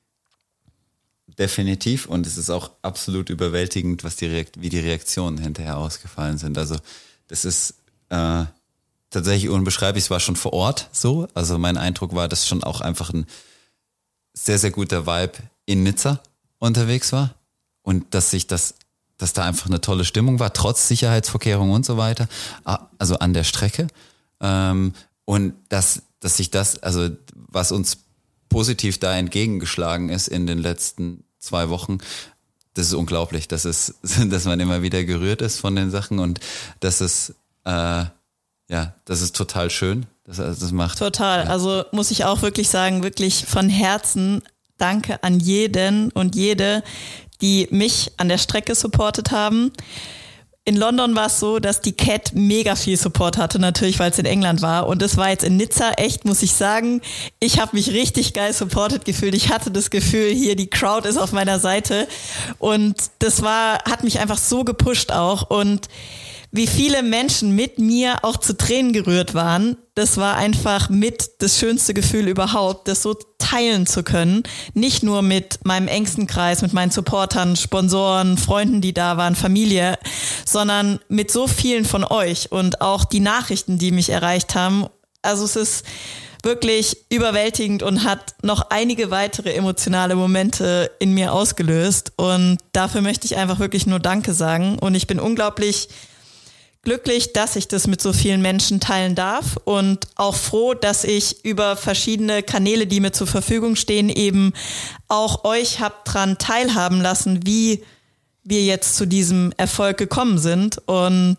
Definitiv, und es ist auch absolut überwältigend, was die Reakt- wie die Reaktionen hinterher ausgefallen sind. Also das ist äh, tatsächlich unbeschreiblich. Es war schon vor Ort so. Also mein Eindruck war, dass schon auch einfach ein sehr, sehr guter Vibe in Nizza unterwegs war und dass sich das, dass da einfach eine tolle Stimmung war, trotz Sicherheitsvorkehrungen und so weiter, also an der Strecke. Ähm, und dass, dass sich das, also was uns positiv da entgegengeschlagen ist in den letzten zwei Wochen, das ist unglaublich. Das ist, dass man immer wieder gerührt ist von den Sachen und das ist, äh, ja, das ist total schön. Das, das macht total. Ja. Also muss ich auch wirklich sagen, wirklich von Herzen danke an jeden und jede, die mich an der Strecke supportet haben. In London war es so, dass die Cat mega viel Support hatte, natürlich, weil es in England war. Und das war jetzt in Nizza echt, muss ich sagen, ich habe mich richtig geil supported gefühlt. Ich hatte das Gefühl, hier die Crowd ist auf meiner Seite. Und das war, hat mich einfach so gepusht auch. Und wie viele Menschen mit mir auch zu Tränen gerührt waren, das war einfach mit das schönste Gefühl überhaupt, das so teilen zu können. Nicht nur mit meinem engsten Kreis, mit meinen Supportern, Sponsoren, Freunden, die da waren, Familie, sondern mit so vielen von euch und auch die Nachrichten, die mich erreicht haben. Also es ist wirklich überwältigend und hat noch einige weitere emotionale Momente in mir ausgelöst. Und dafür möchte ich einfach wirklich nur Danke sagen. Und ich bin unglaublich glücklich, dass ich das mit so vielen Menschen teilen darf und auch froh, dass ich über verschiedene Kanäle, die mir zur Verfügung stehen, eben auch euch habt dran teilhaben lassen, wie wir jetzt zu diesem Erfolg gekommen sind. Und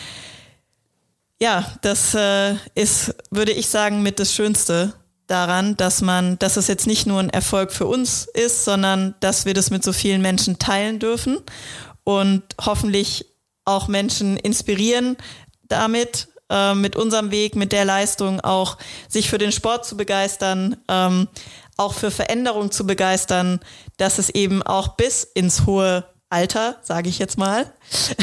ja, das äh, ist, würde ich sagen, mit das Schönste daran, dass man, dass es jetzt nicht nur ein Erfolg für uns ist, sondern dass wir das mit so vielen Menschen teilen dürfen und hoffentlich auch Menschen inspirieren damit, äh, mit unserem Weg, mit der Leistung auch sich für den Sport zu begeistern, ähm, auch für Veränderung zu begeistern, dass es eben auch bis ins hohe Alter, sage ich jetzt mal,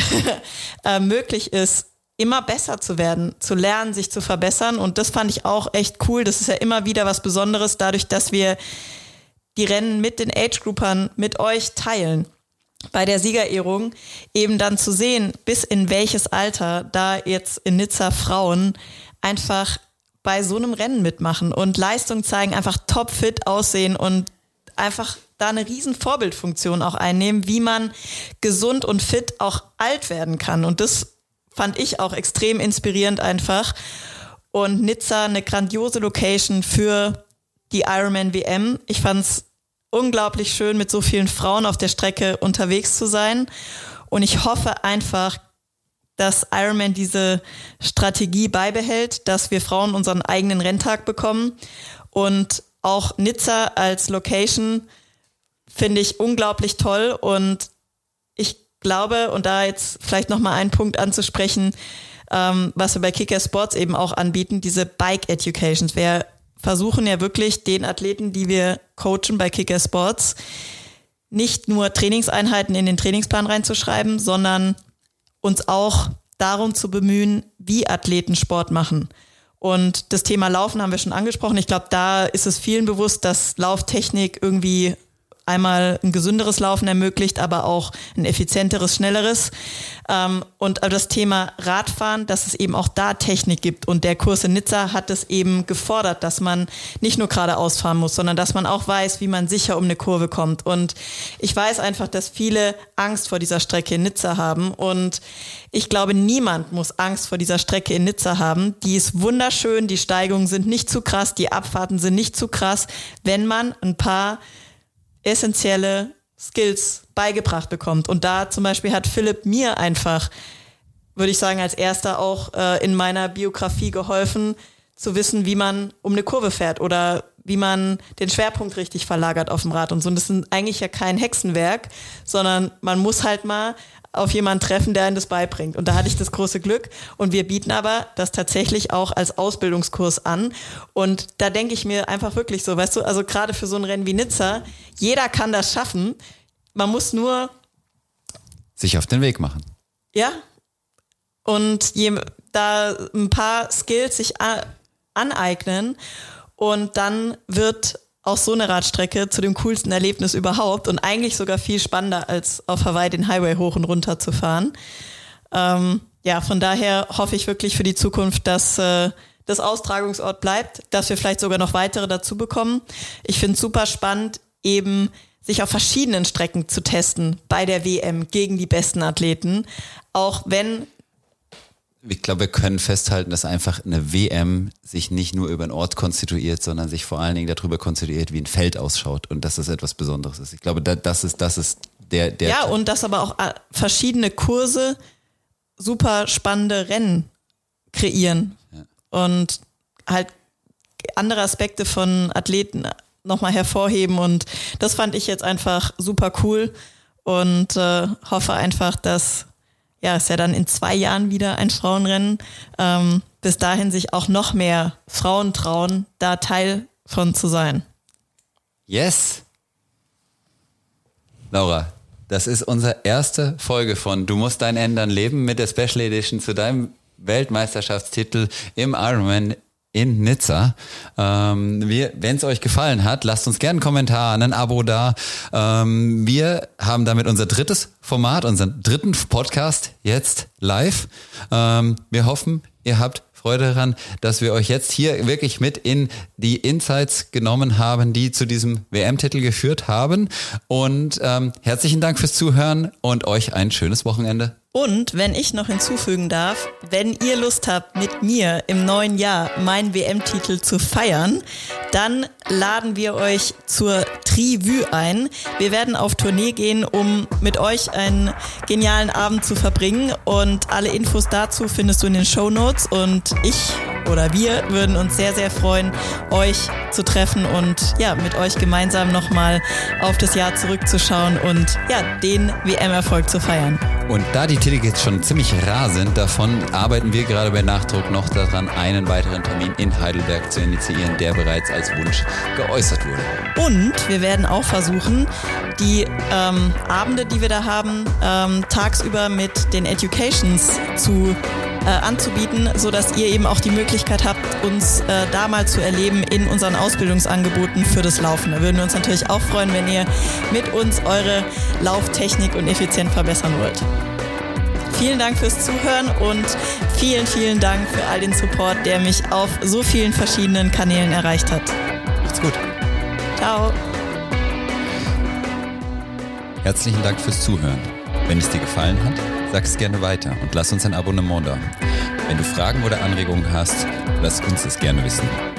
äh, möglich ist, immer besser zu werden, zu lernen, sich zu verbessern. Und das fand ich auch echt cool. Das ist ja immer wieder was Besonderes, dadurch, dass wir die Rennen mit den Age-Groupern, mit euch teilen. Bei der Siegerehrung eben dann zu sehen, bis in welches Alter da jetzt in Nizza Frauen einfach bei so einem Rennen mitmachen und Leistung zeigen, einfach topfit aussehen und einfach da eine riesen Vorbildfunktion auch einnehmen, wie man gesund und fit auch alt werden kann. Und das fand ich auch extrem inspirierend einfach. Und Nizza eine grandiose Location für die Ironman W M. Ich fand's unglaublich schön, mit so vielen Frauen auf der Strecke unterwegs zu sein. Und ich hoffe einfach, dass Ironman diese Strategie beibehält, dass wir Frauen unseren eigenen Renntag bekommen. Und auch Nizza als Location finde ich unglaublich toll. Und ich glaube, und da jetzt vielleicht nochmal einen Punkt anzusprechen, ähm, was wir bei Kick-Ass Sports eben auch anbieten, diese Bike Educations. Wir versuchen ja wirklich den Athleten, die wir coachen bei Kick-Ass Sports, nicht nur Trainingseinheiten in den Trainingsplan reinzuschreiben, sondern uns auch darum zu bemühen, wie Athleten Sport machen. Und das Thema Laufen haben wir schon angesprochen. Ich glaube, da ist es vielen bewusst, dass Lauftechnik irgendwie einmal ein gesünderes Laufen ermöglicht, aber auch ein effizienteres, schnelleres. Und das Thema Radfahren, dass es eben auch da Technik gibt. Und der Kurs in Nizza hat es eben gefordert, dass man nicht nur geradeaus fahren muss, sondern dass man auch weiß, wie man sicher um eine Kurve kommt. Und ich weiß einfach, dass viele Angst vor dieser Strecke in Nizza haben. Und ich glaube, niemand muss Angst vor dieser Strecke in Nizza haben. Die ist wunderschön, die Steigungen sind nicht zu krass, die Abfahrten sind nicht zu krass, wenn man ein paar essentielle Skills beigebracht bekommt. Und da zum Beispiel hat Philipp mir einfach, würde ich sagen, als erster auch äh, in meiner Biografie geholfen, zu wissen, wie man um eine Kurve fährt oder wie man den Schwerpunkt richtig verlagert auf dem Rad und so. Und das ist eigentlich ja kein Hexenwerk, sondern man muss halt mal auf jemanden treffen, der einem das beibringt. Und da hatte ich das große Glück. Und wir bieten aber das tatsächlich auch als Ausbildungskurs an. Und da denke ich mir einfach wirklich so, weißt du, also gerade für so ein Rennen wie Nizza, jeder kann das schaffen. Man muss nur sich auf den Weg machen. Ja. Und je, da ein paar Skills sich a- aneignen und dann wird auch so eine Radstrecke zu dem coolsten Erlebnis überhaupt und eigentlich sogar viel spannender, als auf Hawaii den Highway hoch und runter zu fahren. Ähm, ja, von daher hoffe ich wirklich für die Zukunft, dass äh, das Austragungsort bleibt, dass wir vielleicht sogar noch weitere dazu bekommen. Ich finde es super spannend, eben sich auf verschiedenen Strecken zu testen bei der W M gegen die besten Athleten, auch wenn ich glaube, wir können festhalten, dass einfach eine W M sich nicht nur über einen Ort konstituiert, sondern sich vor allen Dingen darüber konstituiert, wie ein Feld ausschaut und dass das etwas Besonderes ist. Ich glaube, das ist, das ist der, der... Ja, und dass aber auch verschiedene Kurse super spannende Rennen kreieren ja. und halt andere Aspekte von Athleten nochmal hervorheben und das fand ich jetzt einfach super cool und äh, hoffe einfach, dass ja, ist ja dann in zwei Jahren wieder ein Frauenrennen. Ähm, bis dahin sich auch noch mehr Frauen trauen, da Teil von zu sein. Yes! Laura, das ist unsere erste Folge von Du musst dein Ändern leben mit der Special Edition zu deinem Weltmeisterschaftstitel im Ironman in Nizza. Ähm, wir, wenn es euch gefallen hat, lasst uns gerne einen Kommentar, ein Abo da. Ähm, wir haben damit unser drittes Format, unseren dritten Podcast jetzt live. Ähm, wir hoffen, ihr habt Freude daran, dass wir euch jetzt hier wirklich mit in die Insights genommen haben, die zu diesem W M-Titel geführt haben. Und ähm, herzlichen Dank fürs Zuhören und euch ein schönes Wochenende. Und wenn ich noch hinzufügen darf, wenn ihr Lust habt, mit mir im neuen Jahr meinen W M-Titel zu feiern, dann laden wir euch zur Trivue ein. Wir werden auf Tournee gehen, um mit euch einen genialen Abend zu verbringen und alle Infos dazu findest du in den Shownotes und ich oder wir würden uns sehr, sehr freuen, euch zu treffen und ja, mit euch gemeinsam nochmal auf das Jahr zurückzuschauen und ja, den W M-Erfolg zu feiern. Und da die Tickets schon ziemlich rar sind, davon arbeiten wir gerade bei Nachdruck noch daran, einen weiteren Termin in Heidelberg zu initiieren, der bereits als Wunsch geäußert wurde. Und wir werden auch versuchen, die ähm, Abende, die wir da haben, ähm, tagsüber mit den Educations zu äh, anzubieten, sodass ihr eben auch die Möglichkeit habt, uns äh, da mal zu erleben in unseren Ausbildungsangeboten für das Laufen. Da würden wir uns natürlich auch freuen, wenn ihr mit uns eure Lauftechnik und Effizienz verbessern wollt. Vielen Dank fürs Zuhören und vielen, vielen Dank für all den Support, der mich auf so vielen verschiedenen Kanälen erreicht hat. Macht's gut. Ciao. Herzlichen Dank fürs Zuhören. Wenn es dir gefallen hat, sag es gerne weiter und lass uns ein Abonnement da. Wenn du Fragen oder Anregungen hast, lass uns es gerne wissen.